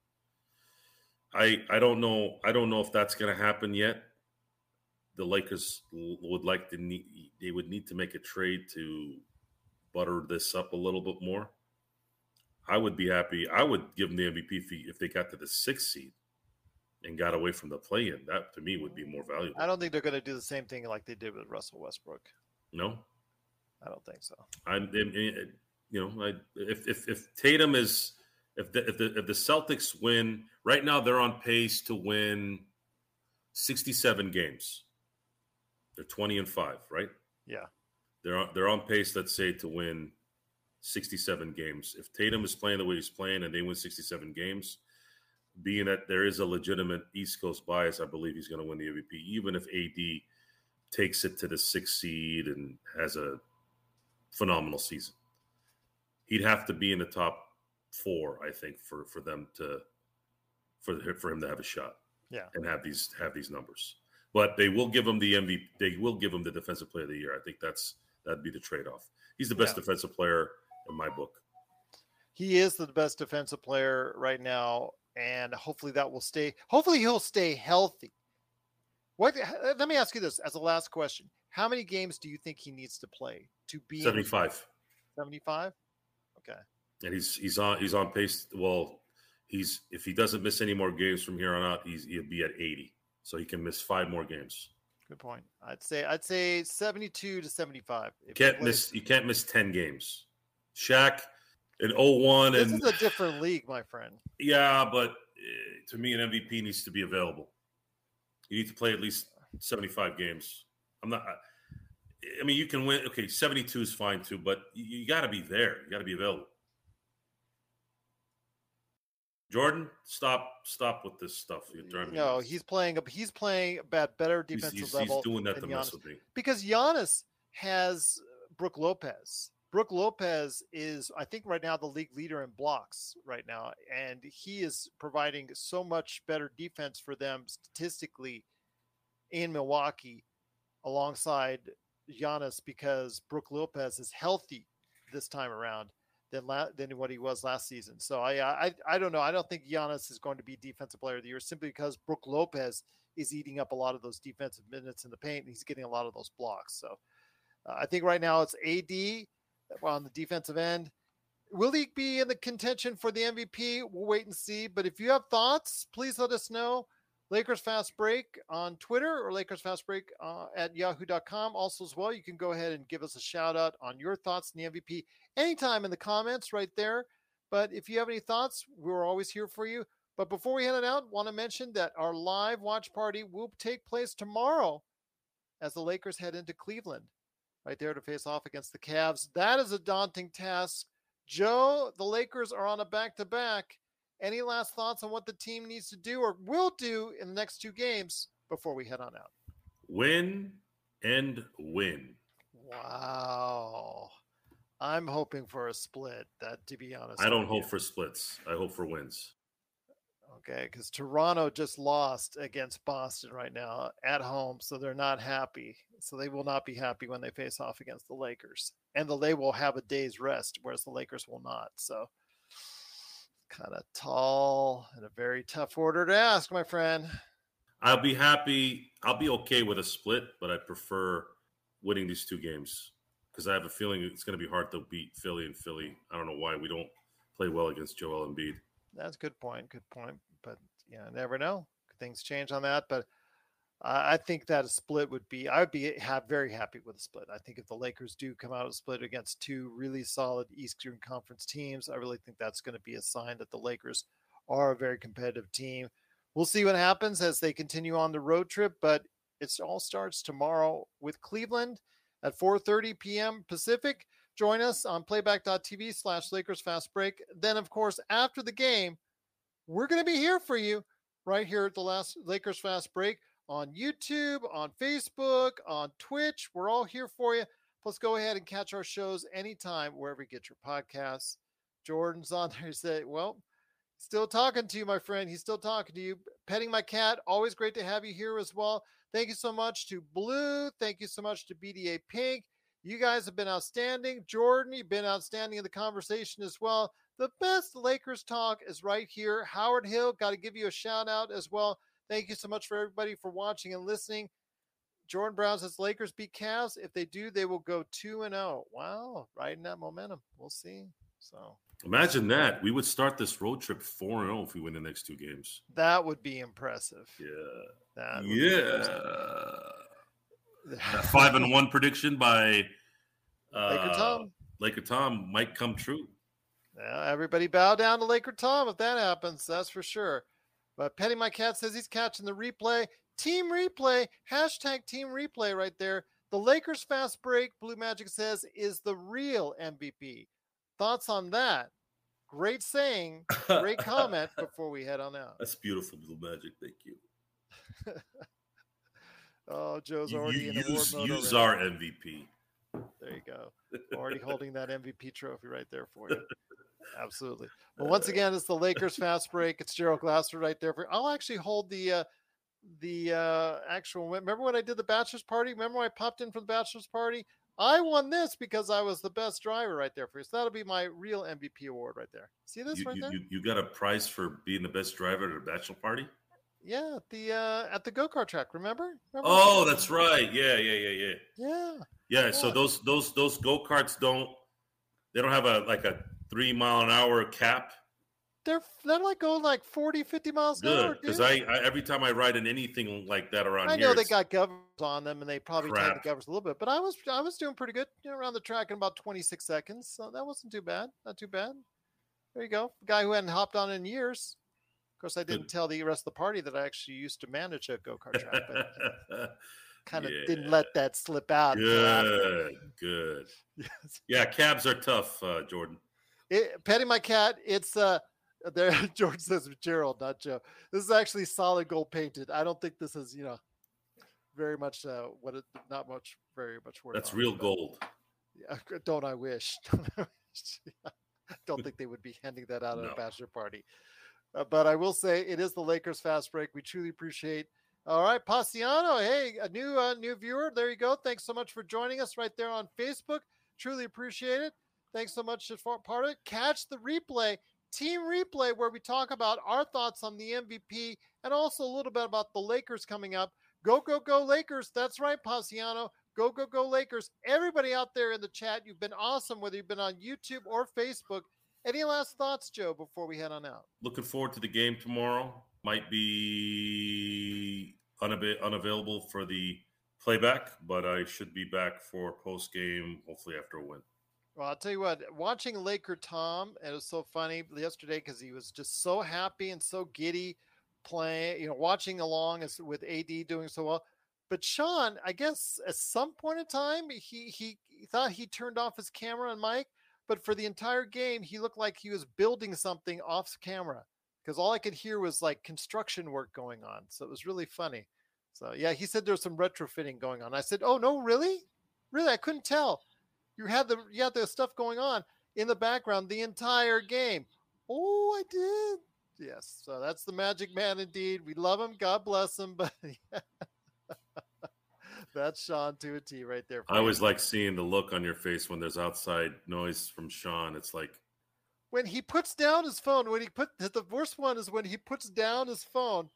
I don't know. I don't know if that's going to happen yet. The Lakers would they would need to make a trade to butter this up a little bit more. I would be happy. I would give them the MVP if they got to the 6th seed and got away from the play-in. That to me would be more valuable. I don't think they're going to do the same thing like they did with Russell Westbrook. No. I don't think so. If Tatum is, if the Celtics win right now, they're on pace to win 67 games. They're 20-5, right? Yeah. They're on pace, let's say, to win 67 games. If Tatum is playing the way he's playing and they win 67 games, being that there is a legitimate East Coast bias, I believe he's going to win the MVP, even if AD takes it to the 6th seed and has a phenomenal season. He'd have to be in the top 4, I think, for them to for him to have a shot. Yeah. And have these numbers. But they will give him the MVP. They will give him the Defensive Player of the Year. I think that'd be the trade-off. He's the best defensive player in my book. He is the best defensive player right now, and hopefully that will stay. Hopefully he'll stay healthy. Let me ask you this as a last question. How many games do you think he needs to play to be 75? 75? Okay. And he's on pace. Well, if he doesn't miss any more games from here on out, he'll be at 80. So he can miss 5 more games. Good point. I'd say 72 to 75. You can't miss 10 games. Shaq in 01 this is a different league, my friend. Yeah, but to me, an MVP needs to be available. You need to play at least 75 games. You can win. Okay, 72 is fine too, but you got to be there. You got to be available. Jordan, stop with this stuff. You're driving no, he's playing at better defensive level. He's doing that to mess with me. Because Giannis has Brook Lopez. Brook Lopez is, I think, right now the league leader in blocks right now, and he is providing so much better defense for them statistically in Milwaukee alongside Giannis because Brook Lopez is healthy this time around than what he was last season. So I don't know. I don't think Giannis is going to be Defensive Player of the Year simply because Brook Lopez is eating up a lot of those defensive minutes in the paint, and he's getting a lot of those blocks. So I think right now it's AD on the defensive end. Will he be in the contention for the MVP? We'll wait and see. But if you have thoughts, please let us know. Lakers Fast Break on Twitter or Lakers Fast Break at yahoo.com. Also, as well, you can go ahead and give us a shout out on your thoughts on the MVP anytime in the comments right there. But if you have any thoughts, we're always here for you. But before we head it out, want to mention that our live watch party will take place tomorrow as the Lakers head into Cleveland right there to face off against the Cavs. That is a daunting task. Joe, the Lakers are on a back-to-back. Any last thoughts on what the team needs to do or will do in the next 2 games before we head on out? Win and win. Wow. I'm hoping for a split, that to be honest. I don't hope for splits. I hope for wins. Okay, because Toronto just lost against Boston right now at home, so they're not happy. So they will not be happy when they face off against the Lakers. And they will have a day's rest, whereas the Lakers will not. So kind of tall and a very tough order to ask, my friend. I'll be happy. I'll be okay with a split, but I prefer winning these 2 games because I have a feeling it's going to be hard to beat Philly and Philly. I don't know why we don't play well against Joel Embiid. That's a good point. Good point. But never know. Things change on that. But I think that a split I'd be very happy with a split. I think if the Lakers do come out of a split against 2 really solid Eastern Conference teams, I really think that's going to be a sign that the Lakers are a very competitive team. We'll see what happens as they continue on the road trip, but it all starts tomorrow with Cleveland at 4:30 p.m. Pacific. Join us on playback.tv/Lakers Fast Break. Then, of course, after the game, we're going to be here for you right here at the last Lakers Fast Break on YouTube, on Facebook, on Twitch. We're all here for you. Plus, go ahead and catch our shows anytime, wherever you get your podcasts. Jordan's on there. He said, well, still talking to you, my friend. He's still talking to you. Petting my cat. Always great to have you here as well. Thank you so much to Blue. Thank you so much to BDA Pink. You guys have been outstanding. Jordan, you've been outstanding in the conversation as well. The best Lakers talk is right here. Howard Hill, got to give you a shout out as well. Thank you so much for everybody for watching and listening. Jordan Brown says Lakers beat Cavs. If they do, they will go 2-0. Wow, riding that momentum. We'll see. So imagine that. We would start this road trip 4-0 if we win the next 2 games. That would be impressive. Yeah. That 5-1 prediction by Laker Tom might come true. Yeah, everybody bow down to Laker Tom if that happens. That's for sure. But Petty My Cat says he's catching the replay. Team replay. Hashtag team replay right there. The Lakers Fast Break, Blue Magic says, is the real MVP. Thoughts on that? Great saying. Great comment before we head on out. That's beautiful, Blue Magic. Thank you. Oh, Joe's already in award mode. Use our MVP. There you go. Already holding that MVP trophy right there for you. Absolutely. Well, once again, it's the Lakers Fast Break. It's Gerald Glassford right there. I'll actually hold the actual. Remember when I did the bachelor's party? Remember when I popped in for the bachelor's party? I won this because I was the best driver right there for you. So that'll be my real MVP award right there. See this right there? You got a prize for being the best driver at a bachelor party? Yeah, at the go-kart track. Remember? Oh, that's right. Yeah. Yeah. So those go-karts don't have a 3 mile an hour cap. They're like going like 40, 50 miles an hour. Good, because I every time I ride in anything like that around here, I know they got govers on them, and they probably crap. tighten the govers a little bit. But I was doing pretty good, around the track in about 26 seconds. So that wasn't too bad. Not too bad. There you go. Guy who hadn't hopped on in years. Of course, I didn't tell the rest of the party that I actually used to manage a go-kart track, but kind of didn't let that slip out. Good. Yes. Yeah, cabs are tough, Jordan. Petting my cat. It's there. George says Gerald, not Joe. This is actually solid gold painted. I don't think this is very much very much worth. That's real gold. Yeah, don't I wish? Don't think they would be handing that out at a bachelor party. But I will say it is the Lakers Fast Break. We truly appreciate. All right, Paciano. Hey, a new viewer. There you go. Thanks so much for joining us right there on Facebook. Truly appreciate it. Thanks so much for part of it. Catch the replay, team replay, where we talk about our thoughts on the MVP and also a little bit about the Lakers coming up. Go, go, go, Lakers. That's right, Paciano. Go, go, go, Lakers. Everybody out there in the chat, you've been awesome, whether you've been on YouTube or Facebook. Any last thoughts, Joe, before we head on out? Looking forward to the game tomorrow. Might be unavailable for the playback, but I should be back for post-game, hopefully after a win. Well, I'll tell you what, watching Laker Tom, and it was so funny yesterday because he was just so happy and so giddy playing, watching along with AD doing so well. But Sean, I guess at some point in time, he thought he turned off his camera and mic, but for the entire game, he looked like he was building something off camera because all I could hear was like construction work going on. So it was really funny. So yeah, he said there was some retrofitting going on. I said, oh no, really? Really? I couldn't tell. You had the stuff going on in the background the entire game. Oh, I did. Yes. So that's the Magic Man indeed. We love him. God bless him. But yeah. That's Sean to a T right there. I always like seeing the look on your face when there's outside noise from Sean. It's like when he puts down his phone, the worst one is when he puts down his phone.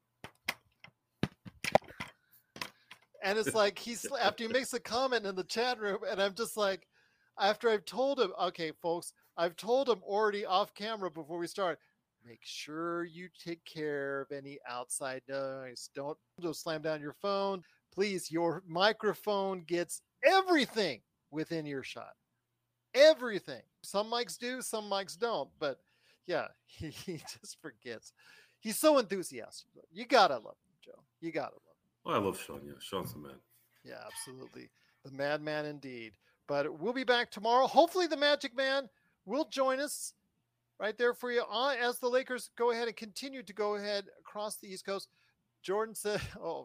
And it's like after he makes a comment in the chat room, and I'm just like, after I've told him, okay, folks, I've told him already off camera before we start, make sure you take care of any outside noise. Don't slam down your phone. Please, your microphone gets everything within earshot. Everything. Some mics do, some mics don't. But yeah, he just forgets. He's so enthusiastic. You got to love him, Joe. You got to love him. Well, I love Sean. Yeah, Sean's the man. Yeah, absolutely. The madman indeed. But we'll be back tomorrow. Hopefully the Magic Man will join us right there for you as the Lakers go ahead and continue to go ahead across the East Coast. Jordan said,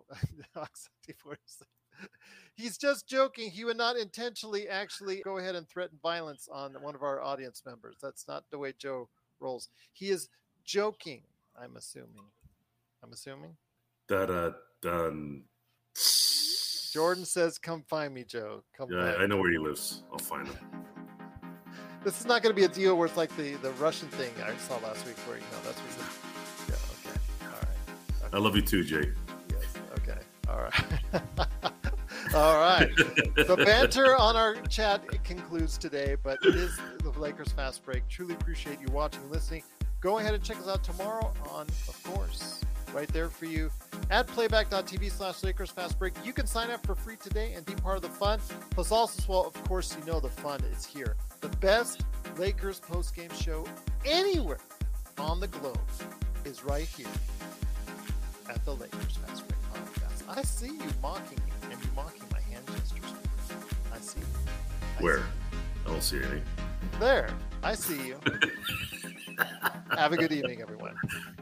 he's just joking. He would not intentionally actually go ahead and threaten violence on one of our audience members. That's not the way Joe rolls. He is joking, I'm assuming. Done. Jordan says, come find me, Joe. I know where he lives. I'll find him. This is not going to be a deal where it's like the Russian thing I saw last week where, that's what okay. All right. Okay. I love you too, Jay. Yes. Okay. All right. All right. The banter on our chat concludes today, but it is the Lakers Fast Break. Truly appreciate you watching and listening. Go ahead and check us out tomorrow on, of course, right there for you at playback.tv/Lakers Fast Break. You can sign up for free today and be part of the fun. Plus also, well, of course, the fun is here. The best Lakers post-game show anywhere on the globe is right here at the Lakers Fast Break podcast. I see you mocking me and you mocking my hand gestures. I see you. Where? I don't see anything. There. I see you. Have a good evening, everyone.